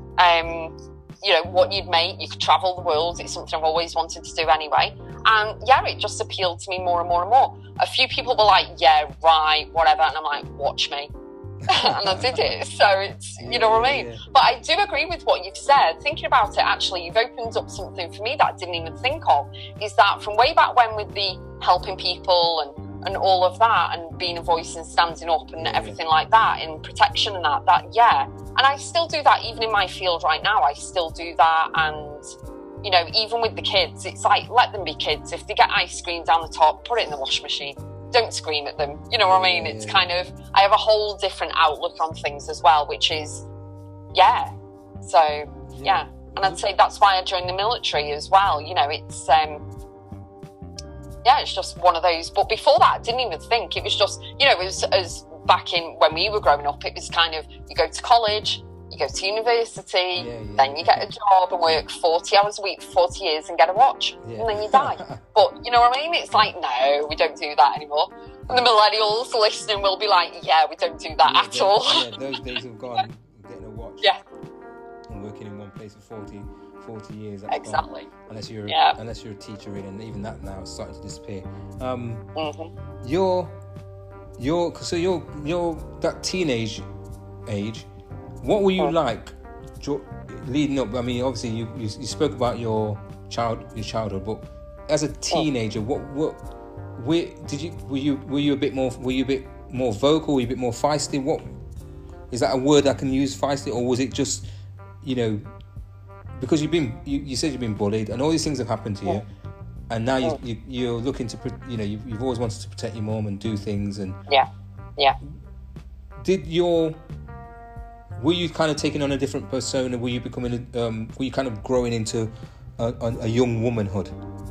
know, what you'd make, you could travel the world. It's something I've always wanted to do anyway. And it just appealed to me more and more and more. A few people were like, yeah, right, whatever. And I'm like, watch me. And I did it. So it's, you know what I mean? But I do agree with what you've said. Thinking about it, actually, you've opened up something for me that I didn't even think of, is that from way back when with the helping people and all of that, and being a voice and standing up and everything like that, in protection and that, and I still do that even in my field right now. I still do that, and you know, even with the kids, it's like, let them be kids. If they get ice cream down the top, put it in the washing machine. Don't scream at them. You know what I mean? It's kind of, I have a whole different outlook on things as well, which is, so and I'd say that's why I joined the military as well. You know, it's it's just one of those. But before that, I didn't even think. It was just, you know, it was as back in when we were growing up, it was kind of, you go to college, you go to university, then you get a job and work 40 hours a week for 40 years and get a watch, and then you die. But you know what I mean? It's like, no, we don't do that anymore. And the millennials listening will be like, yeah, we don't do that at all. Those days have gone. Getting a watch and working in one place for 40 years. Exactly. Gone. Unless you're a teacher, really, and even that now is starting to disappear. You're that teenage age. What were you like leading up? I mean, obviously you spoke about your childhood, but as a teenager, were you a bit more vocal? Were you a bit more feisty? What is that a word I can use, feisty, or was it just, you know, because you said you've been bullied and all these things have happened to you, and now you're looking to, you know, you've always wanted to protect your mom and do things, and were you kind of taking on a different persona? Were you becoming were you kind of growing into a young womanhood?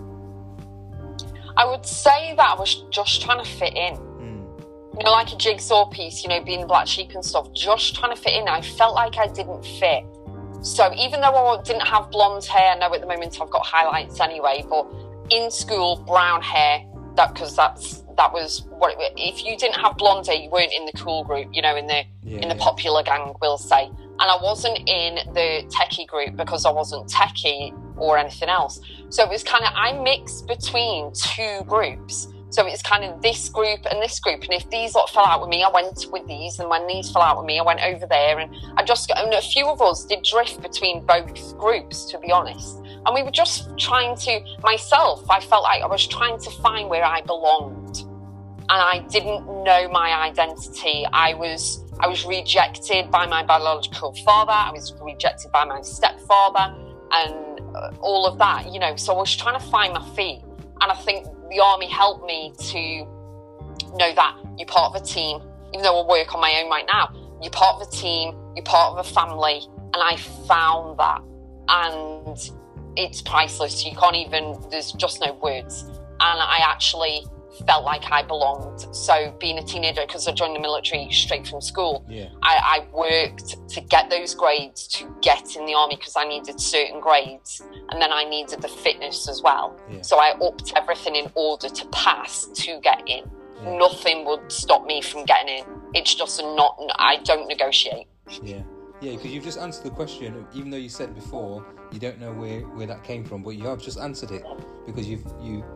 I would say that I was just trying to fit in. You know, like a jigsaw piece, you know, being the black sheep and stuff, just trying to fit in. I felt like I didn't fit. So even though I didn't have blonde hair, I know at the moment I've got highlights anyway, but in school, brown hair, because that was what if you didn't have blonde hair, you weren't in the cool group, you know, in the popular gang, we'll say. And I wasn't in the techie group because I wasn't techie or anything else. So it was kind of, I mixed between two groups. So it's kind of this group and this group. And if these lot fell out with me, I went with these. And when these fell out with me, I went over there. And a few of us did drift between both groups, to be honest. And we were just trying to, I felt like I was trying to find where I belonged. And I didn't know my identity. I was rejected by my biological father. I was rejected by my stepfather and all of that, you know. So I was trying to find my feet. And I think the army helped me to know that you're part of a team. Even though I work on my own right now, you're part of a team, you're part of a family. And I found that. And it's priceless. You can't even, there's just no words. And I actually felt like I belonged. So being a teenager, because I joined the military straight from school, I worked to get those grades to get in the army because I needed certain grades, and then I needed the fitness as well. So I upped everything in order to pass to get in. Nothing would stop me from getting in. It's just I don't negotiate. Because you've just answered the question. Even though you said before you don't know where that came from, but you have just answered it, because you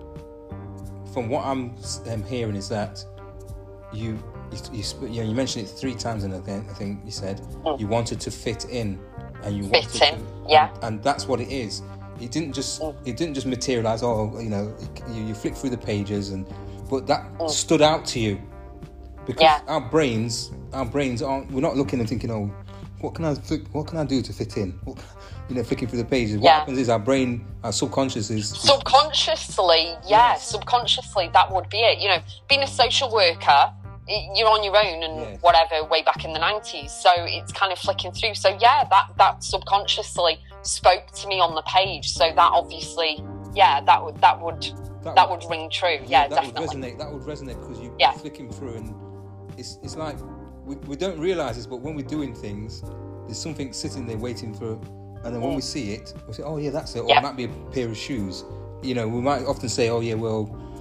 from what I'm hearing is that you mentioned it 3 times, and I think you said you wanted to fit in, and you wanted to, and that's what it is. It didn't just materialize. Oh, you know, you flick through the pages, but that stood out to you because our brains aren't. We're not looking and thinking, oh, what can I do to fit in? You know, flicking through the pages. What happens is our brain, our subconscious is... Subconsciously, subconsciously, that would be it. You know, being a social worker, you're on your own and whatever, way back in the 90s. So it's kind of flicking through. So that subconsciously spoke to me on the page. So that obviously, that would ring true. Definitely. That would resonate because you're flicking through, and it's like we don't realise this, but when we're doing things, there's something sitting there waiting for. And then when we see it, we say, oh, yeah, that's it. Or it might be a pair of shoes. You know, we might often say, oh, yeah, well,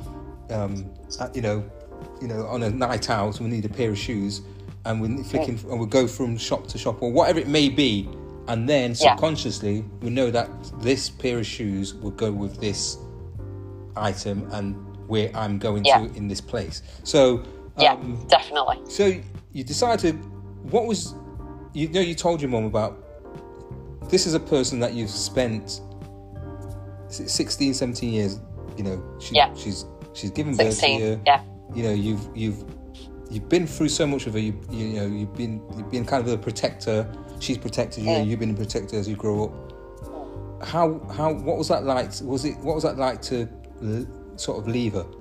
you know, on a night out, we need a pair of shoes. And we're flicking, and we'll go from shop to shop or whatever it may be. And then subconsciously, we know that this pair of shoes will go with this item and where I'm going to in this place. So, definitely. So you decided, you told your mum about, this is a person that you've spent 16, 17 years, you know, she's given birth to you. You know, you've been through so much of her. You've been kind of a protector. She's protected you. You've been a protector as you grow up. What was that like? What was that like to sort of leave her?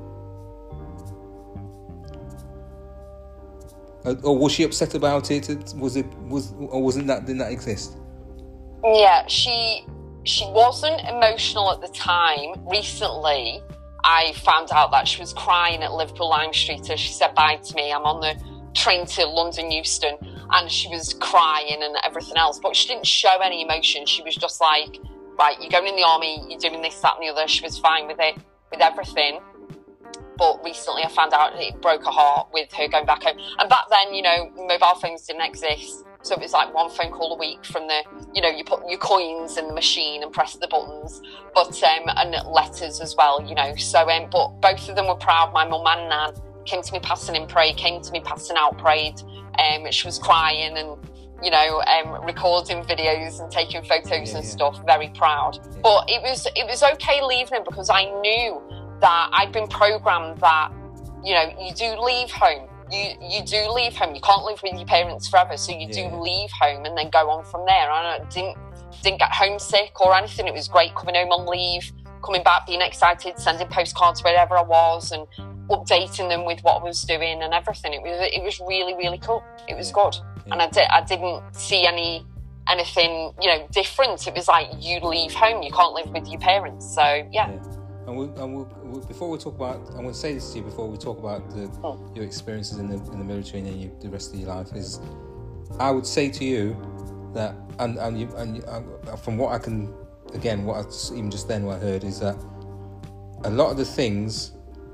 Or was she upset about it? Didn't that exist? Yeah, she wasn't emotional at the time. Recently, I found out that she was crying at Liverpool Lime Street as she said bye to me. I'm on the train to London Euston, and she was crying and everything else, but she didn't show any emotion. She was just like, right, you're going in the army, you're doing this, that and the other. She was fine with it, with everything. But recently I found out it broke her heart with her going back home. And back then, you know, mobile phones didn't exist. So it was like one phone call a week from you put your coins in the machine and press the buttons, but and letters as well, you know. So, but both of them were proud. My mum and Nan came to me passing in prayer, came to me passing out prayed. She was crying and, you know, recording videos and taking photos and stuff. Very proud. But it was okay leaving her because I knew that I'd been programmed that, you know, you do leave home. You do leave home. You can't live with your parents forever, so you do leave home and then go on from there. I didn't get homesick or anything. It was great coming home on leave, coming back, being excited, sending postcards wherever I was, and updating them with what I was doing and everything. It was really, really cool. It was good, and I didn't see anything, you know, different. It was like, you leave home, you can't live with your parents. So And we'll before we talk about, I'm going to say this to you before we talk about your experiences in the military and then the rest of your life, is I would say to you that, and from what I can, again, what I even just then what I heard is that a lot of the things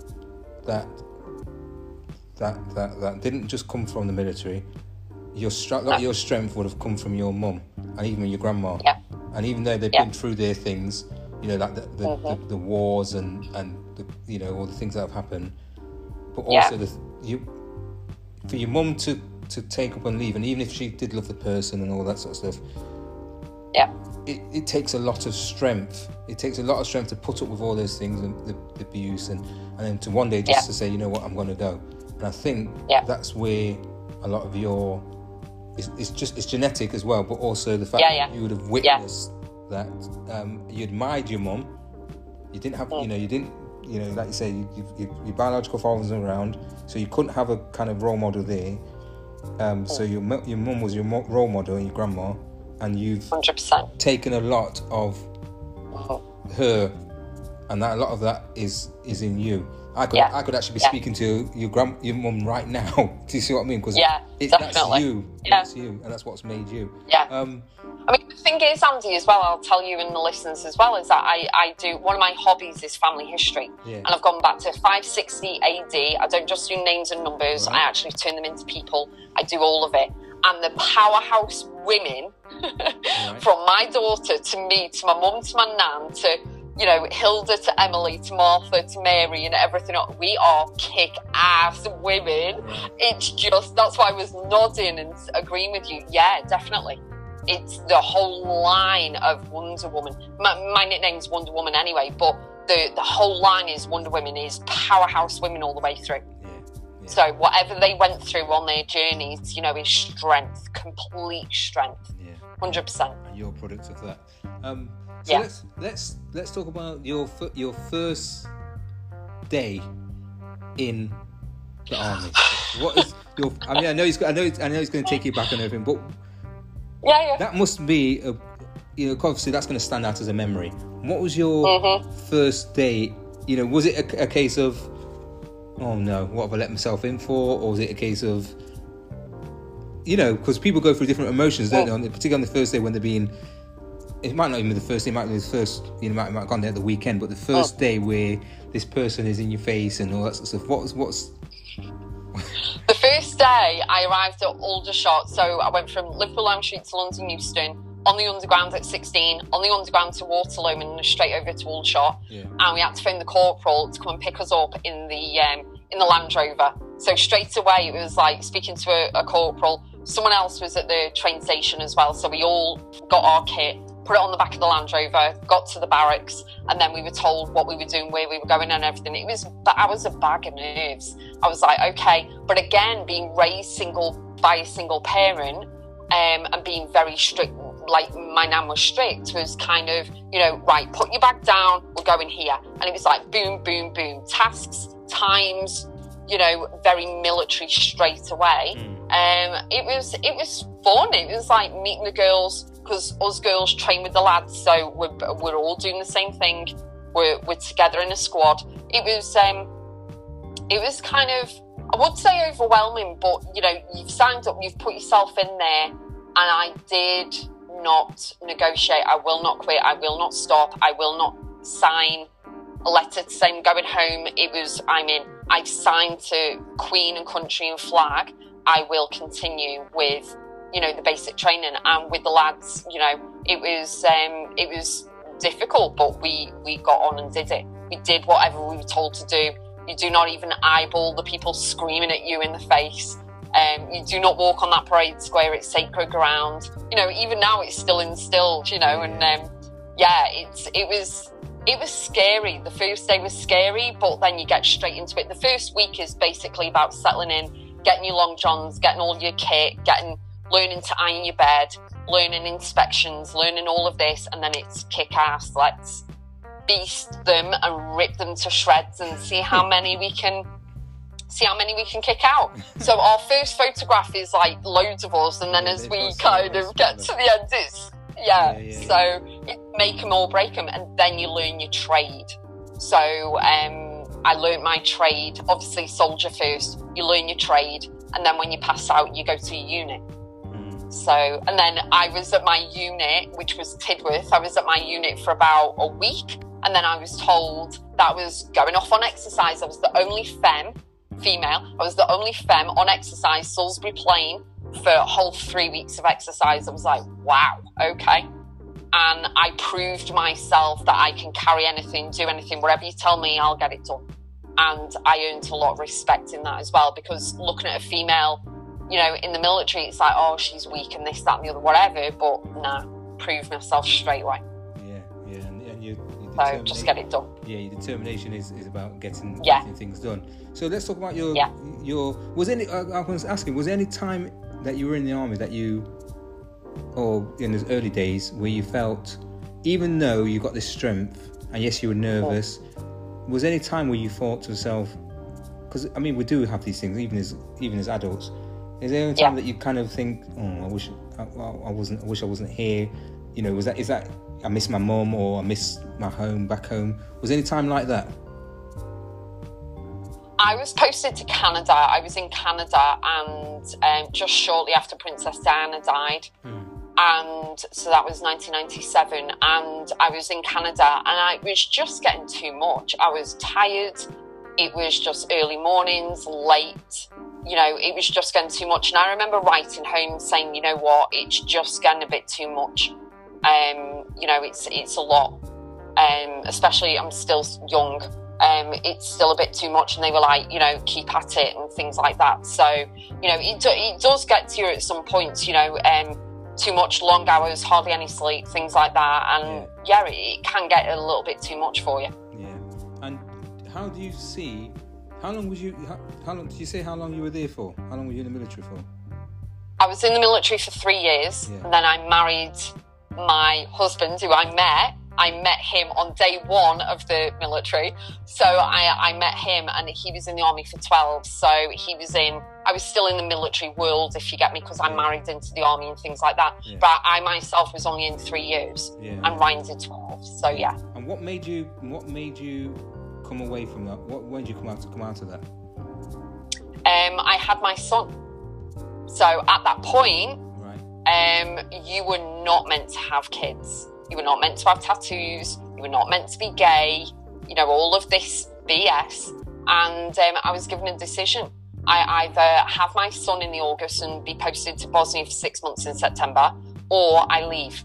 that didn't just come from the military. Your strength would have come from your mum and even your grandma. Yeah. And even though they've been through their things, you know, like the wars and the, you know, all the things that have happened, but also for your mum to take up and leave, and even if she did love the person and all that sort of stuff, it takes a lot of strength. It takes a lot of strength to put up with all those things and the abuse, and then to one day just to say, you know what, I'm going to go. And I think that's where a lot of your it's genetic as well, but also the fact that you would have witnessed that you admired your mum. You didn't have, you know, like you say, your biological father wasn't around, so you couldn't have a kind of role model there. So your mum was your role model and your grandma, and you've 100% taken a lot of her, and that a lot of that is in you. I could actually be speaking to your mum right now. Do you see what I mean? Because that's you. That's you, and that's what's made you. I mean, the thing is, Andy, as well, I'll tell you and the listeners as well, is that I do, one of my hobbies is family history. And I've gone back to 560 AD. I don't just do names and numbers. I actually turn them into people. I do all of it. And the powerhouse women, from my daughter to me, to my mum, to my nan, to, you know, Hilda to Emily, to Martha, to Mary and everything else. We are kick-ass women. It's just, that's why I was nodding and agreeing with you. Yeah, definitely. It's the whole line of Wonder Woman. My nickname's Wonder Woman anyway, but the whole line is Wonder Women, is powerhouse women all the way through. So whatever they went through on their journeys, you know, is strength, complete strength. 100%. And you're a product of that. So let's talk about your first day in the army. What is your? I mean, I know he's going to take you back and everything, but that must be obviously that's going to stand out as a memory. What was your first day? You know, was it a case of, oh no, what have I let myself in for, or was it a case of, you know, because people go through different emotions, don't they? Particularly on the first day when they're being. It might not even be the first day, it might be the first, you know, might have gone there at the weekend, but the first day where this person is in your face and all that sort of stuff. What's The first day I arrived at Aldershot, so I went from Liverpool Elm Street to London Euston, on the Underground at 16, on the Underground to Waterloo and straight over to Aldershot, and we had to phone the corporal to come and pick us up in the Land Rover. So straight away it was like speaking to a corporal. Someone else was at the train station as well, so we all got our kit, put it on the back of the Land Rover, got to the barracks, and then we were told what we were doing, where we were going and everything. I was a bag of nerves. I was like, okay. But again, being raised by a single parent, and being very strict, like my nan was strict, was kind of, you know, right, put your bag down, we're going here. And it was like boom, boom, boom. Tasks, times, you know, very military straight away. It was fun. It was like meeting the girls, because us girls train with the lads, so we're all doing the same thing. We're together in a squad. It was kind of, I would say overwhelming, but you know, you've signed up, you've put yourself in there, and I did not negotiate. I will not quit. I will not stop. I will not sign a letter to say I'm going home. It was, I'm in. I've signed to Queen and Country and Flag. I will continue with, you know, the basic training, and with the lads, you know, it was difficult, but we got on and did it. We did whatever we were told to do. You do not even eyeball the people screaming at you in the face. You do not walk on that parade square. It's sacred ground. You know, even now it's still instilled, you know, and it was scary. The first day was scary, but then you get straight into it. The first week is basically about settling in, getting your long johns, getting all your kit, learning to iron your bed, learning inspections, learning all of this, and then it's kick-ass. Let's beast them and rip them to shreds and see how many we can kick out. So our first photograph is like loads of us, and then as we kind of get to the end, it's so it's make them or break them, and then you learn your trade. So I learned my trade, obviously soldier first, you learn your trade, and then when you pass out you go to your unit. So, and then I was at my unit, which was Tidworth. I was at my unit for about a week, And then I was told that I was going off on exercise. I was the only female. I was the only femme on exercise, Salisbury Plain, for a whole 3 weeks of exercise. I was like, wow, okay. And I proved myself that I can carry anything, do anything, whatever you tell me, I'll get it done. And I earned a lot of respect in that as well, because looking at a female, you know, in the military, it's like, oh, she's weak and this, that and the other, whatever. But nah, prove myself straight away. Yeah. And your so just get it done. Yeah, your determination is about getting things done. So let's talk about your was any, I was asking, was there any time that you were in the army that you, or in those early days, where you felt, even though you got this strength, and yes, you were nervous, was there any time where you thought to yourself, because I mean, we do have these things, even as adults, is there any time that you kind of think, oh, I wish I wasn't here, you know, is that I miss my mum, or I miss my home, back home? Was there any time like that? I was posted to Canada. I was in Canada, and just shortly after Princess Diana died. And so that was 1997, and I was in Canada, and I was just getting too much. I was tired. It was just early mornings, late, you know, it was just getting too much. And I remember writing home saying, you know what, it's just getting a bit too much. You know, it's a lot, especially I'm still young. It's still a bit too much. And they were like, you know, keep at it and things like that. So, you know, it does get to you at some points, you know, too much, long hours, hardly any sleep, things like that. And it can get a little bit too much for you. Yeah. And how do you see, how long did you say how long you were there for? How long were you in the military for? I was in the military for 3 years, and then I married my husband, who I met him on day one of the military. So I met him, and he was in the army for 12. So I was still in the military world, if you get me, because I married into the army and things like that. Yeah. But I myself was only in 3 years, and Ryan's in 12. So yeah. And what made you come away from that? When did you come out of that? I had my son. So at that point, you were not meant to have kids. You were not meant to have tattoos. You were not meant to be gay. You know, all of this BS. And I was given a decision. I either have my son in the August and be posted to Bosnia for 6 months in September, or I leave.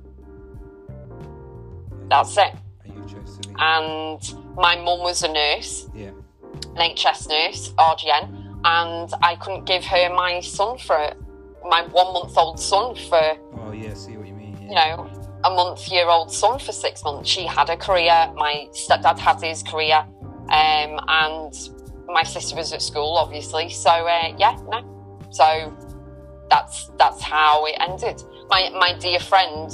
That's it. And my mum was a nurse, an HS nurse, RGN, and I couldn't give her my 1-month-old son for, see what you mean. You know, a month-year-old son for 6 months. She had a career, my stepdad had his career, and my sister was at school, obviously. So so that's how it ended. My dear friend,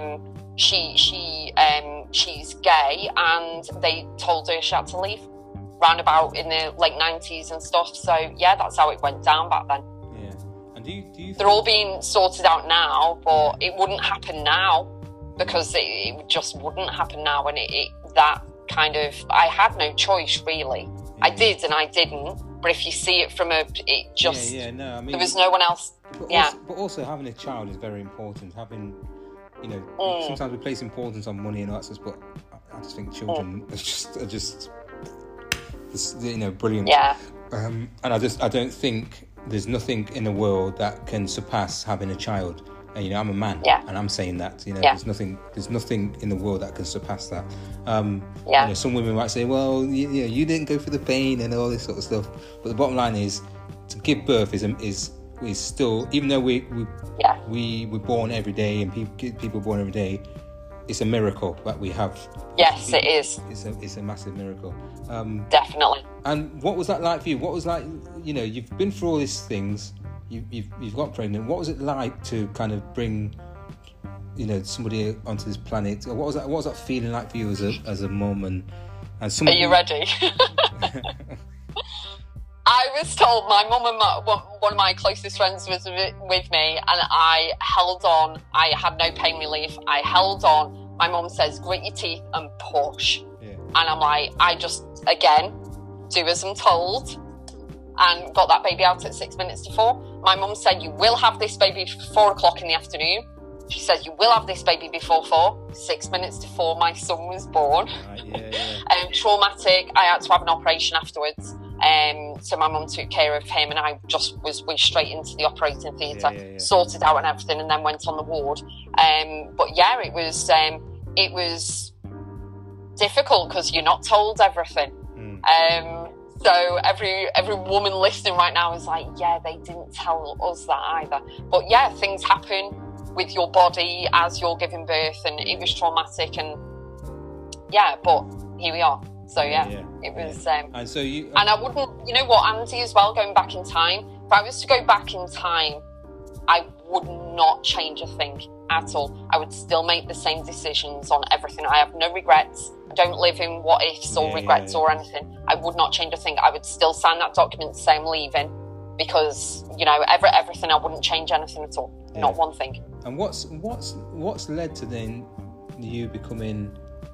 she's gay, and they told her she had to leave round about in the late 90s and stuff. So that's how it went down back then. And do you they're all being sorted out now, but it wouldn't happen now, because it just wouldn't happen now. And that kind of, I had no choice really. I did and I didn't. But if you see it from I mean, there was no one else. But also having a child is very important. Having, you know, sometimes we place importance on money and all that stuff, but I just think children are just you know, brilliant. And I don't think there's nothing in the world that can surpass having a child. And, you know, I'm a man, and I'm saying that, you know, there's nothing in the world that can surpass that. You know, some women might say, well, you didn't go through the pain and all this sort of stuff. But the bottom line is, to give birth is still, even though we're born every day, and people are born every day, it's a miracle that we have. Yes, it is. It's a massive miracle. Definitely. And what was that like for you? What was like, you know, you've been through all these things. You've got pregnant. What was it like to kind of bring, you know, somebody onto this planet? What was that feeling like for you as a mum and somebody? Are you ready? I was told, my mum and one of my closest friends was with me, and I held on. I had no pain relief. I held on. My mum says, grit your teeth and push. And I'm like, I just, again, do as I'm told, and got that baby out at 4 minutes. My mum said, you will have this baby for 4 o'clock in the afternoon. She said, you will have this baby before 4. 6 minutes to 4, my son was born. Right, traumatic. I had to have an operation afterwards. So my mum took care of him, and I just went straight into the operating theatre, sorted out and everything, and then went on the ward. But yeah, it was difficult because you're not told everything. So every woman listening right now is like, yeah, they didn't tell us that either. But yeah, things happen with your body as you're giving birth, and it was traumatic, and yeah, but here we are. So it was. And so and I wouldn't, you know what, Andy, as well, going back in time. If I was to go back in time, I would not change a thing at all. I would still make the same decisions on everything. I have no regrets. I don't live in what ifs or regrets or anything. I would not change a thing. I would still sign that document to say I'm leaving, because, you know, everything, I wouldn't change anything at all. Not one thing. And what's led to then you becoming,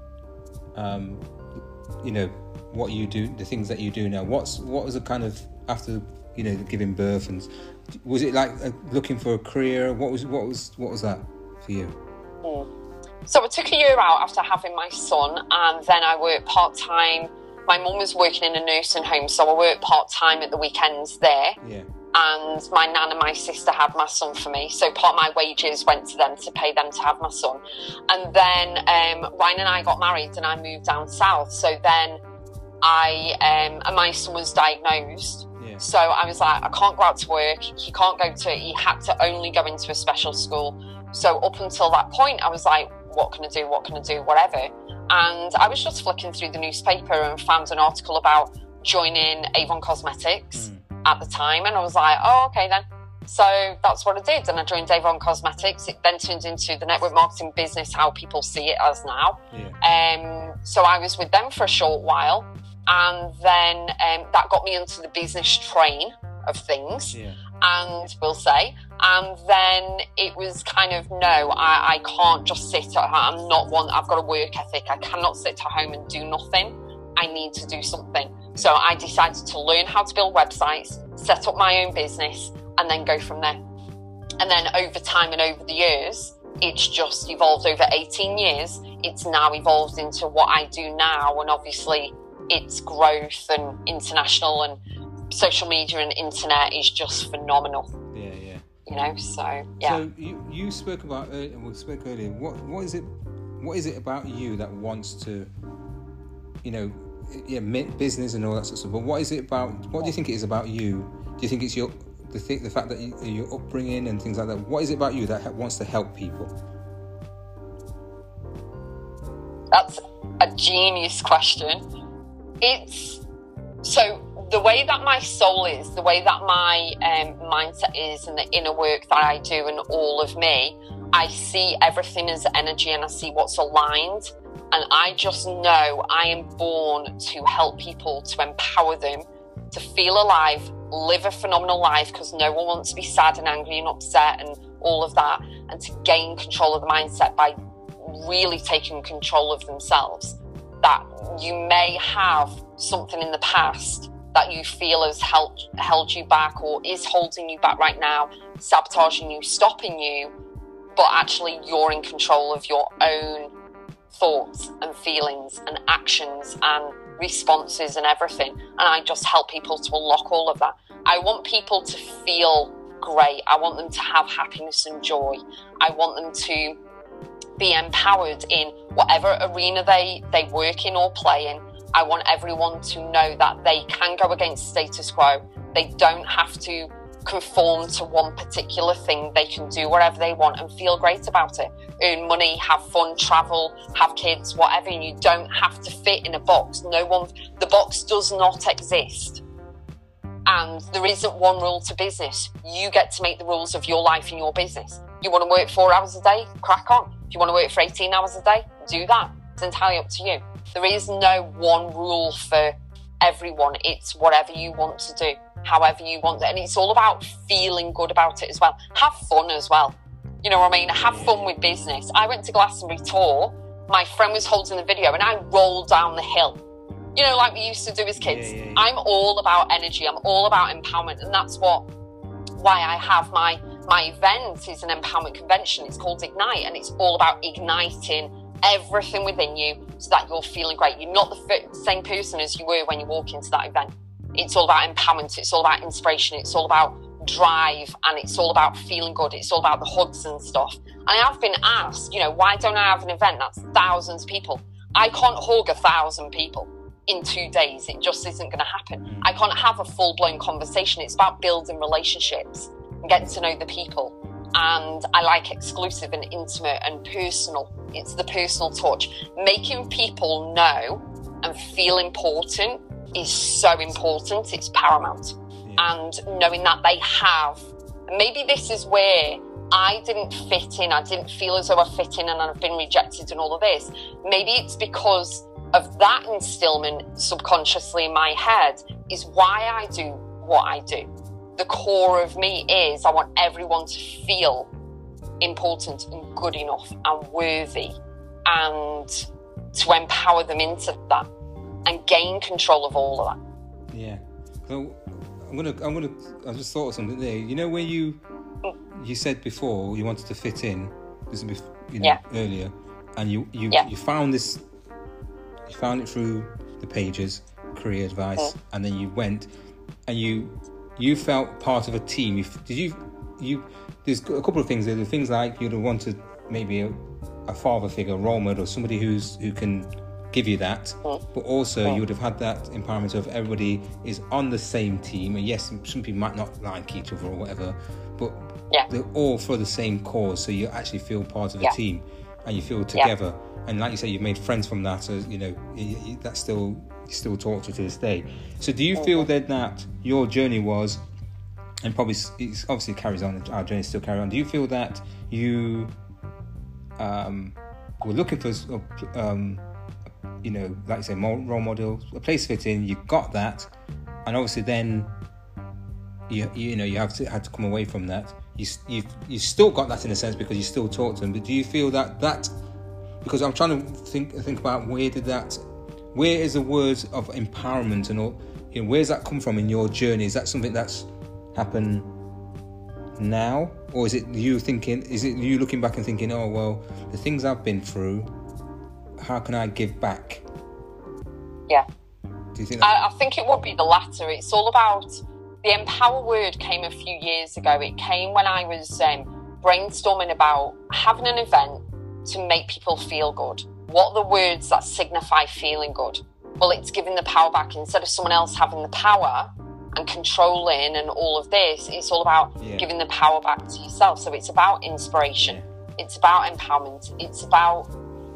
you know, what you do, the things that you do now? What was the kind of, after, you know, giving birth, and was it like looking for a career? What was that for you? So I took a year out after having my son, and then I worked part-time. My mum was working in a nursing home, so I worked part-time at the weekends there. And my nan and my sister had my son for me, so part of my wages went to them to pay them to have my son. And then Ryan and I got married, and I moved down south. So then and my son was diagnosed. So I was like, I can't go out to work. He had to only go into a special school. So up until that point, I was like, what can I do, whatever. And I was just flicking through the newspaper and found an article about joining Avon Cosmetics at the time. And I was like, oh, okay then. So that's what I did. And I joined Avon Cosmetics. It then turned into the network marketing business, how people see it as now. So I was with them for a short while. And then that got me into the business train of things, and we'll say. And then it was kind of, no, I can't just sit at home. I've got a work ethic. I cannot sit at home and do nothing. I need to do something. So I decided to learn how to build websites, set up my own business, and then go from there. And then over time and over the years, it's just evolved. Over 18 years, it's now evolved into what I do now. And obviously its growth and international and social media and internet is just phenomenal. You know, so So you spoke about, and we spoke earlier, what is it about you that wants to, you know, business and all that sort of stuff, but what do you think it is about you? Do you think it's the fact that your upbringing and things like that? What is it about you that wants to help people? That's a genius question. So the way that my soul is, the way that my mindset is, and the inner work that I do, and all of me, I see everything as energy, and I see what's aligned. And I just know I am born to help people, to empower them, to feel alive, live a phenomenal life, because no one wants to be sad and angry and upset and all of that, and to gain control of the mindset by really taking control of themselves. That you may have something in the past that you feel has held you back, or is holding you back right now, sabotaging you, stopping you, but actually you're in control of your own thoughts and feelings and actions and responses and everything. And I just help people to unlock all of that. I want people to feel great. I want them to have happiness and joy. I want them to be empowered in whatever arena they work in or play in. I want everyone to know that they can go against status quo. They don't have to conform to one particular thing. They can do whatever they want and feel great about it. Earn money, have fun, travel, have kids, whatever. And you don't have to fit in a box. The box does not exist. And there isn't one rule to business. You get to make the rules of your life and your business. You want to work 4 hours a day? Crack on. If you want to work for 18 hours a day? Do that. It's entirely up to you. There is no one rule for everyone. It's whatever you want to do, however you want it. And it's all about feeling good about it as well. Have fun as well. You know what I mean? Have fun with business. I went to Glastonbury Tour. My friend was holding the video and I rolled down the hill. You know, like we used to do as kids. I'm all about energy. I'm all about empowerment. And that's why I have my my event is an empowerment convention. It's called Ignite, and it's all about igniting everything within you so that you're feeling great. You're not the same person as you were when you walk into that event. It's all about empowerment. It's all about inspiration. It's all about drive, and it's all about feeling good. It's all about the hugs and stuff. And I have been asked, why don't I have an event that's thousands of people? I can't hug 1,000 people in 2 days. It just isn't going to happen. I can't have a full-blown conversation. It's about building relationships and getting to know the people. And I like exclusive and intimate and personal. It's the personal touch. Making people know and feel important is so important. It's paramount. And knowing that they have, maybe this is where I didn't fit in. I didn't feel as though I fit in and I've been rejected and all of this. Maybe it's because of that instillment subconsciously in my head is why I do what I do. The core of me is I want everyone to feel important and good enough and worthy, and to empower them into that and gain control of all of that. Yeah. So I just thought of something there. Where you said before you wanted to fit in, this is earlier, and you found this, you found it through the pages, career advice, and then you went and you felt part of a team. There's a couple of things. There are things like you'd have wanted maybe a father figure, a role model, somebody who can give you that, but also you would have had that empowerment of everybody is on the same team. And yes, some people might not like each other or whatever, but they're all for the same cause. So you actually feel part of a team, and you feel together. And like you say, you've made friends from that. So that's still talk to this day. So do you feel then that your journey was, and probably it obviously carries on, our journey still carries on, do you feel that you were looking for like you say, role model, a place to fit in, you got that, and obviously then you had to come away from that. You still got that in a sense because you still talk to them, but do you feel that because I'm trying to think about where is the words of empowerment and all, where's that come from in your journey? Is that something that's happened now, or is it you looking back and thinking, oh well, the things I've been through, how can I give back? Yeah. Do you think I think it would be the latter. It's all about, the empower word came a few years ago. It came when I was brainstorming about having an event to make people feel good. What are the words that signify feeling good? Well, it's giving the power back. Instead of someone else having the power and controlling and all of this, it's all about giving the power back to yourself. So it's about inspiration. It's about empowerment. It's about,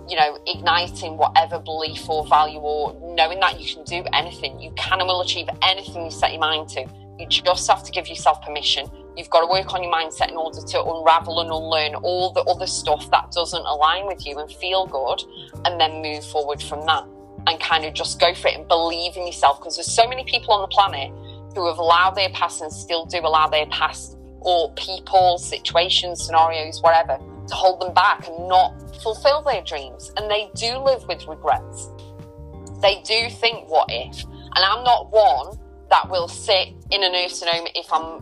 igniting whatever belief or value, or knowing that you can do anything. You can and will achieve anything you set your mind to. You just have to give yourself permission. You've got to work on your mindset in order to unravel and unlearn all the other stuff that doesn't align with you and feel good, and then move forward from that and kind of just go for it and believe in yourself. Because there's so many people on the planet who have allowed their past and still do allow their past, or people, situations, scenarios, whatever, to hold them back and not fulfill their dreams. And they do live with regrets. They do think, what if? And I'm not one that will sit in a nursing home if I'm,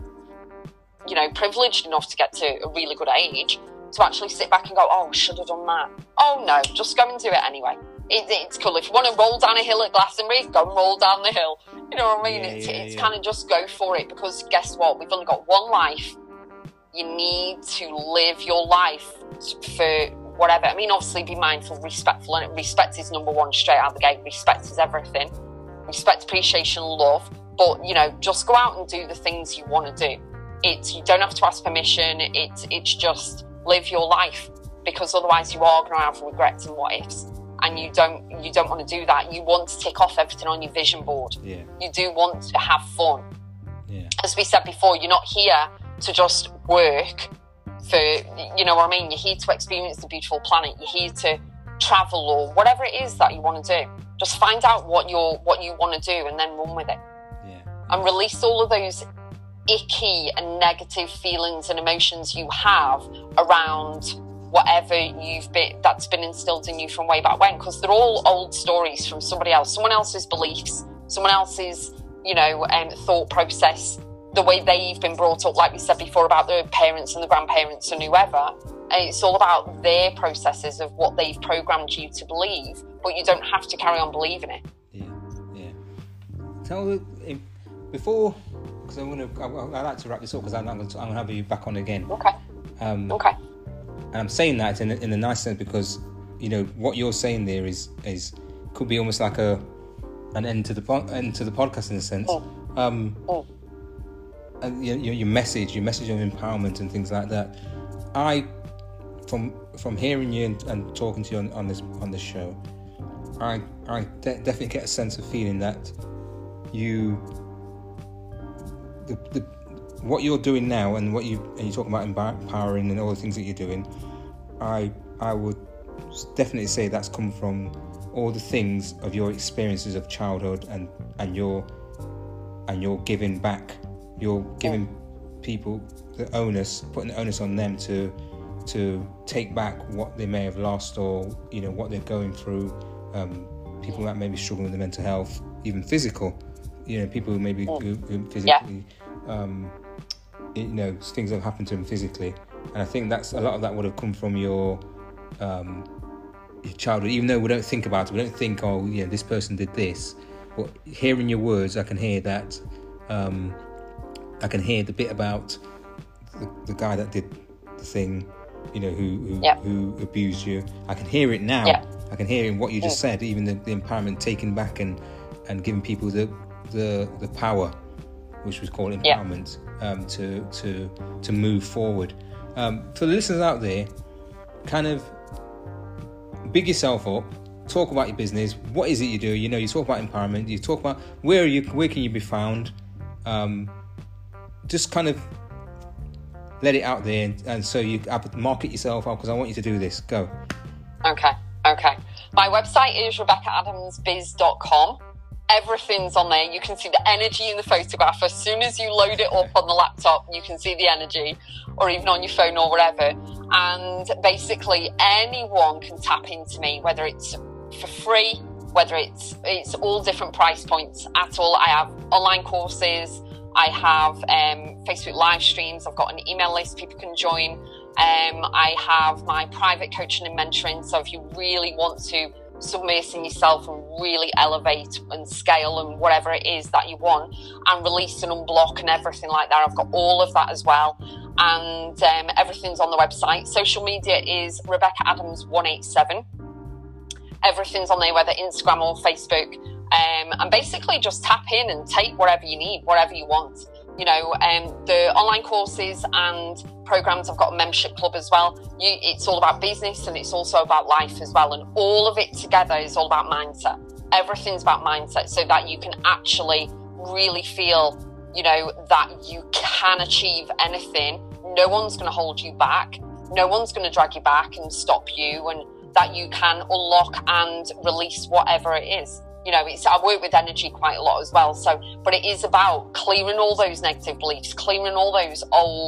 privileged enough to get to a really good age, to actually sit back and go, oh, should have done that. Oh no, just go and do it anyway. It's cool. If you want to roll down a hill at Glastonbury, go and roll down the hill. You know what I mean? It's kind of just go for it, because guess what? We've only got one life. You need to live your life for whatever. I mean, obviously be mindful, respectful, and respect is number one straight out the gate. Respect is everything. Respect, appreciation, love. But, just go out and do the things you want to do. You don't have to ask permission. It's just live your life, because otherwise you are going to have regrets and what ifs. And you don't want to do that. You want to tick off everything on your vision board. Yeah. You do want to have fun. Yeah. As we said before, you're not here to just work for, you know what I mean? You're here to experience the beautiful planet. You're here to travel, or whatever it is that you want to do. Just find out what you want to do and then run with it. Yeah. And release all of those icky and negative feelings and emotions you have around whatever that's been instilled in you from way back when, because they're all old stories from someone else's beliefs, someone else's thought process, the way they've been brought up, like we said before, about the parents and the grandparents and whoever. And it's all about their processes of what they've programmed you to believe, but you don't have to carry on believing it. Yeah. Tell before, because I like to wrap this up because I'm going to have you back on again. Okay. Okay. And I'm saying that in a nice sense because, you know, what you're saying there is could be almost like an end to the podcast in a sense. And your message of empowerment and things like that. From hearing you and talking to you on this show, I definitely get a sense of feeling that what you're doing now and you talk about empowering and all the things that you're doing, I would definitely say that's come from all the things of your experiences of childhood and you're giving back. You're giving people the onus, putting the onus on them to take back what they may have lost or, you know, what they're going through. People that may be struggling with their mental health, even physical, you know, people who maybe who physically, you know, things that have happened to them physically. And I think that's a lot of that would have come from your childhood, even though we don't think about it. We don't think, oh, yeah, this person did this. But hearing your words, I can hear that. I can hear the bit about the guy that did the thing, you know, who abused you. I can hear it now. Yeah. I can hear in what you just said, even the empowerment, taking back and giving people the power, which was called empowerment, to move forward. For the listeners out there, kind of big yourself up, talk about your business. What is it you do? You know, you talk about empowerment. You talk about where can you be found. Just kind of let it out there, and so you market yourself out, because I want you to do this. Go. Okay. My website is RebeccaAdamsBiz.com. Everything's on there. You can see the energy in the photograph. As soon as you load it up on the laptop, you can see the energy, or even on your phone or whatever. And basically anyone can tap into me, whether it's for free, whether it's all different price points at all. I have online courses. I have Facebook live streams. I've got an email list people can join. I have my private coaching and mentoring. So if you really want to submerge in yourself and really elevate and scale and whatever it is that you want, and release and unblock and everything like that, I've got all of that as well. And everything's on the website. Social media is Rebecca Adams 187. Everything's on there, whether Instagram or Facebook. And basically just tap in and take whatever you need, whatever you want. You know, the online courses and programs, I've got a membership club as well. It's all about business and it's also about life as well. And all of it together is all about mindset. Everything's about mindset, so that you can actually really feel, you know, that you can achieve anything. No one's going to hold you back. No one's going to drag you back and stop you, and that you can unlock and release whatever it is. You know, I work with energy quite a lot as well. So, but it is about clearing all those negative beliefs, clearing all those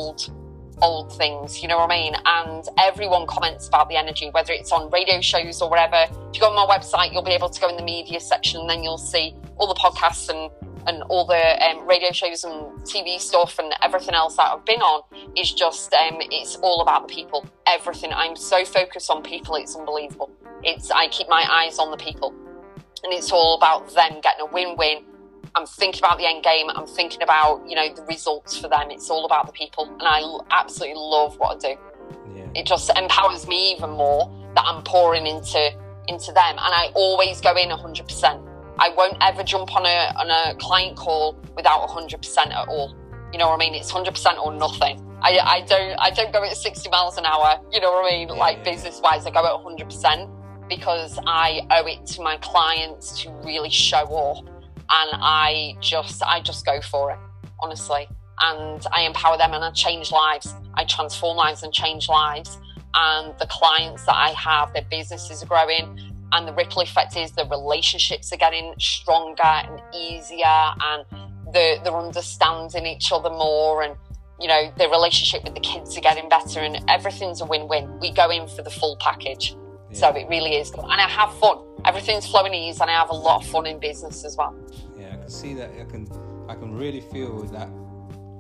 old things, you know what I mean? And everyone comments about the energy, whether it's on radio shows or whatever. If you go on my website, you'll be able to go in the media section, and then you'll see all the podcasts and all the radio shows and TV stuff and everything else that I've been on. Is just, it's all about the people. Everything. I'm so focused on people, it's unbelievable. I keep my eyes on the people. And it's all about them getting a win-win. I'm thinking about the end game. I'm thinking about, you know, the results for them. It's all about the people. And I absolutely love what I do. Yeah. It just empowers me even more that I'm pouring into them. And I always go in 100%. I won't ever jump on a client call without 100% at all. You know what I mean? It's 100% or nothing. I don't go at 60 miles an hour. You know what I mean? Like business-wise, I go at 100%. Because I owe it to my clients to really show up, and I just go for it, honestly. And I empower them, and I change lives. I transform lives and change lives. And the clients that I have, their businesses are growing, and the ripple effect is the relationships are getting stronger and easier, and they're understanding each other more, and you know, the relationship with the kids are getting better, and everything's a win-win. We go in for the full package. Yeah. So it really is good. And I have fun. Everything's flowing easy, and I have a lot of fun in business as well. Yeah, I can see that. I can really feel that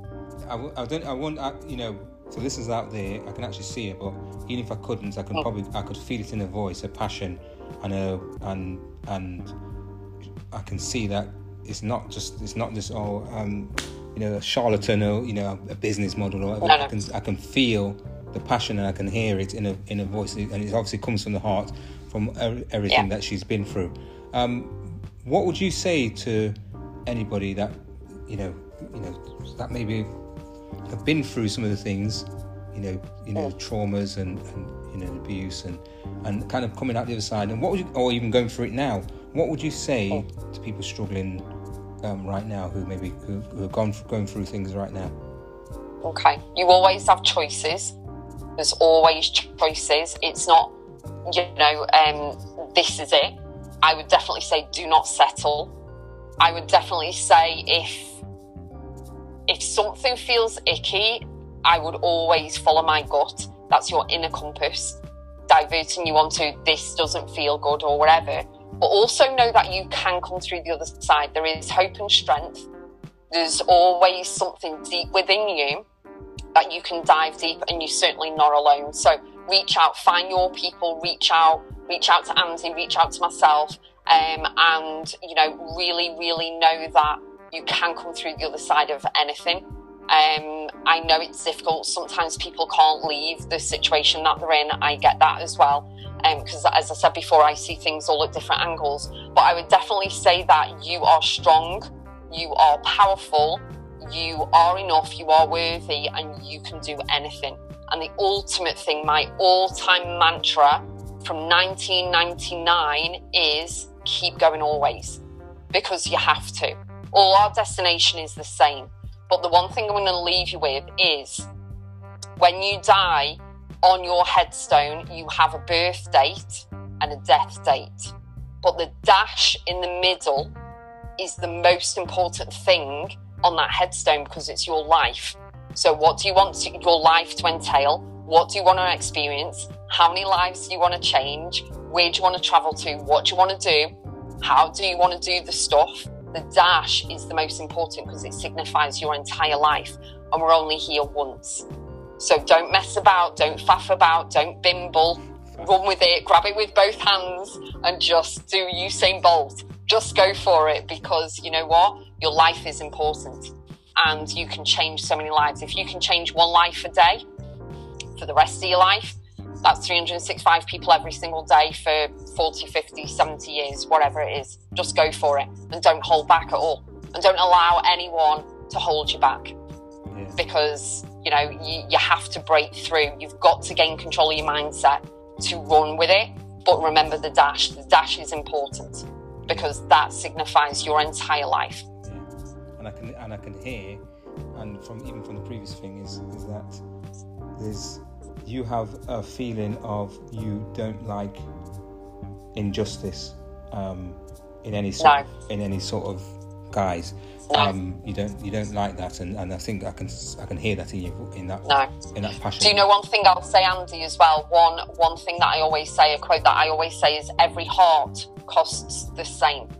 I want, you know, for listeners out there, I can actually see it, but even if I couldn't, I could feel it in her voice, her passion, and I can see that it's not just you know, a charlatan or, you know, a business model or whatever. No. I can feel the passion and I can hear it in a voice, and it obviously comes from the heart, from everything that she's been through. What would you say to anybody that you know that maybe have been through some of the things, you know, traumas and you know, abuse and kind of coming out the other side, and what would you, or even going through it now? What would you say to people struggling right now who are going through things right now? Okay, you always have choices. There's always choices. It's not, you know, this is it. I would definitely say do not settle. I would definitely say if something feels icky, I would always follow my gut. That's your inner compass diverting you onto this doesn't feel good or whatever. But also know that you can come through the other side. There is hope and strength. There's always something deep within you that you can dive deep, and you're certainly not alone. So reach out, find your people, reach out to Andy, reach out to myself, and, you know, really, really know that you can come through the other side of anything. I know it's difficult. Sometimes people can't leave the situation that they're in. I get that as well. Because as I said before, I see things all at different angles. But I would definitely say that you are strong, you are powerful, you are enough, you are worthy, and you can do anything. And the ultimate thing, my all-time mantra from 1999 is keep going always, because you have to. All our destination is the same. But the one thing I'm going to leave you with is when you die, on your headstone, you have a birth date and a death date. But the dash in the middle is the most important thing on that headstone, because it's your life. So what do you want your life to entail? What do you want to experience? How many lives do you want to change? Where do you want to travel to? What do you want to do? How do you want to do the stuff? The dash is the most important because it signifies your entire life, and we're only here once. So don't mess about, don't faff about, don't bimble, run with it, grab it with both hands, and just do Usain Bolt. Just go for it, because you know what? Your life is important, and you can change so many lives. If you can change one life a day for the rest of your life, that's 365 people every single day for 40, 50, 70 years, whatever it is. Just go for it, and don't hold back at all. And don't allow anyone to hold you back. Yeah. Because, you know, you have to break through. You've got to gain control of your mindset to run with it. But remember the dash. The dash is important because that signifies your entire life. Yeah. And I can hear, and from the previous thing is that you have a feeling of you don't like injustice in any sort of guise. You don't like that, and I think I can hear that in you in that passion. Do you know one thing I'll say, Andy, as well? One thing that I always say, a quote that I always say is, every heart costs the same.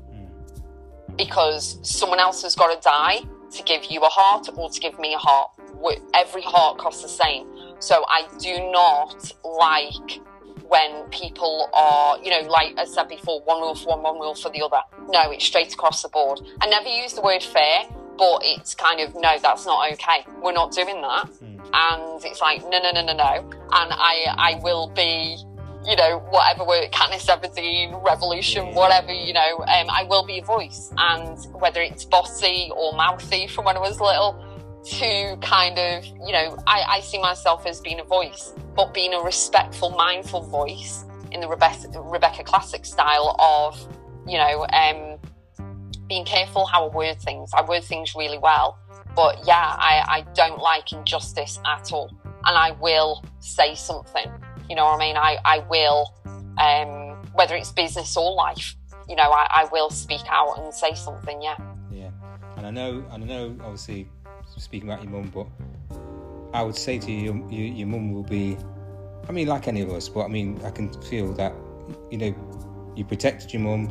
Because someone else has got to die to give you a heart or to give me a heart. Every heart costs the same. So I do not like when people are, you know, like I said before, one rule for one rule for the other. No, it's straight across the board. I never use the word fair, but it's kind of, no, that's not okay. We're not doing that. And it's like, no. And I will be, you know, whatever word, Katniss Everdeen, revolution, whatever, you know, I will be a voice. And whether it's bossy or mouthy from when I was little, to kind of, you know, I see myself as being a voice, but being a respectful, mindful voice in the Rebecca Classic style of, you know, being careful how I word things. I word things really well, but yeah, I don't like injustice at all. And I will say something, you know what I mean? I will, whether it's business or life, you know, I will speak out and say something, yeah. Yeah, and I know, obviously, speaking about your mum, but I would say to you, your mum will be, I mean, like any of us, but I mean, I can feel that, you know, you protected your mum,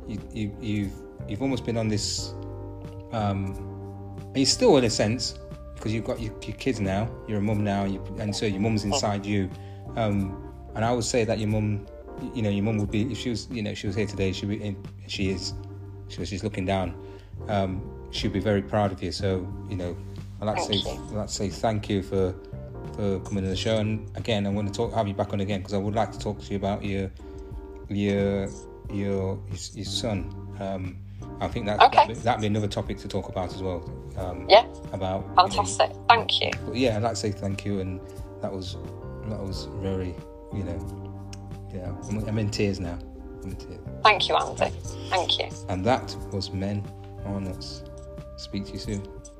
you've almost been on this, and you're still, in a sense, because you've got your kids now, you're a mum now, and so your mum's inside you. And I would say that your mum, your mum would be, if she was, she was here today, she's looking down. She'd be very proud of you. So, I'd like to say thank you for coming to the show. And again, I want to have you back on again, because I would like to talk to you about your son. I think that'd be another topic to talk about as well. About fantastic. Thank you. But yeah, I'd like to say thank you, and that was very, I'm in tears now. Thank you, Andy. Thank you. And that was Men Are Nuts. Speak to you soon.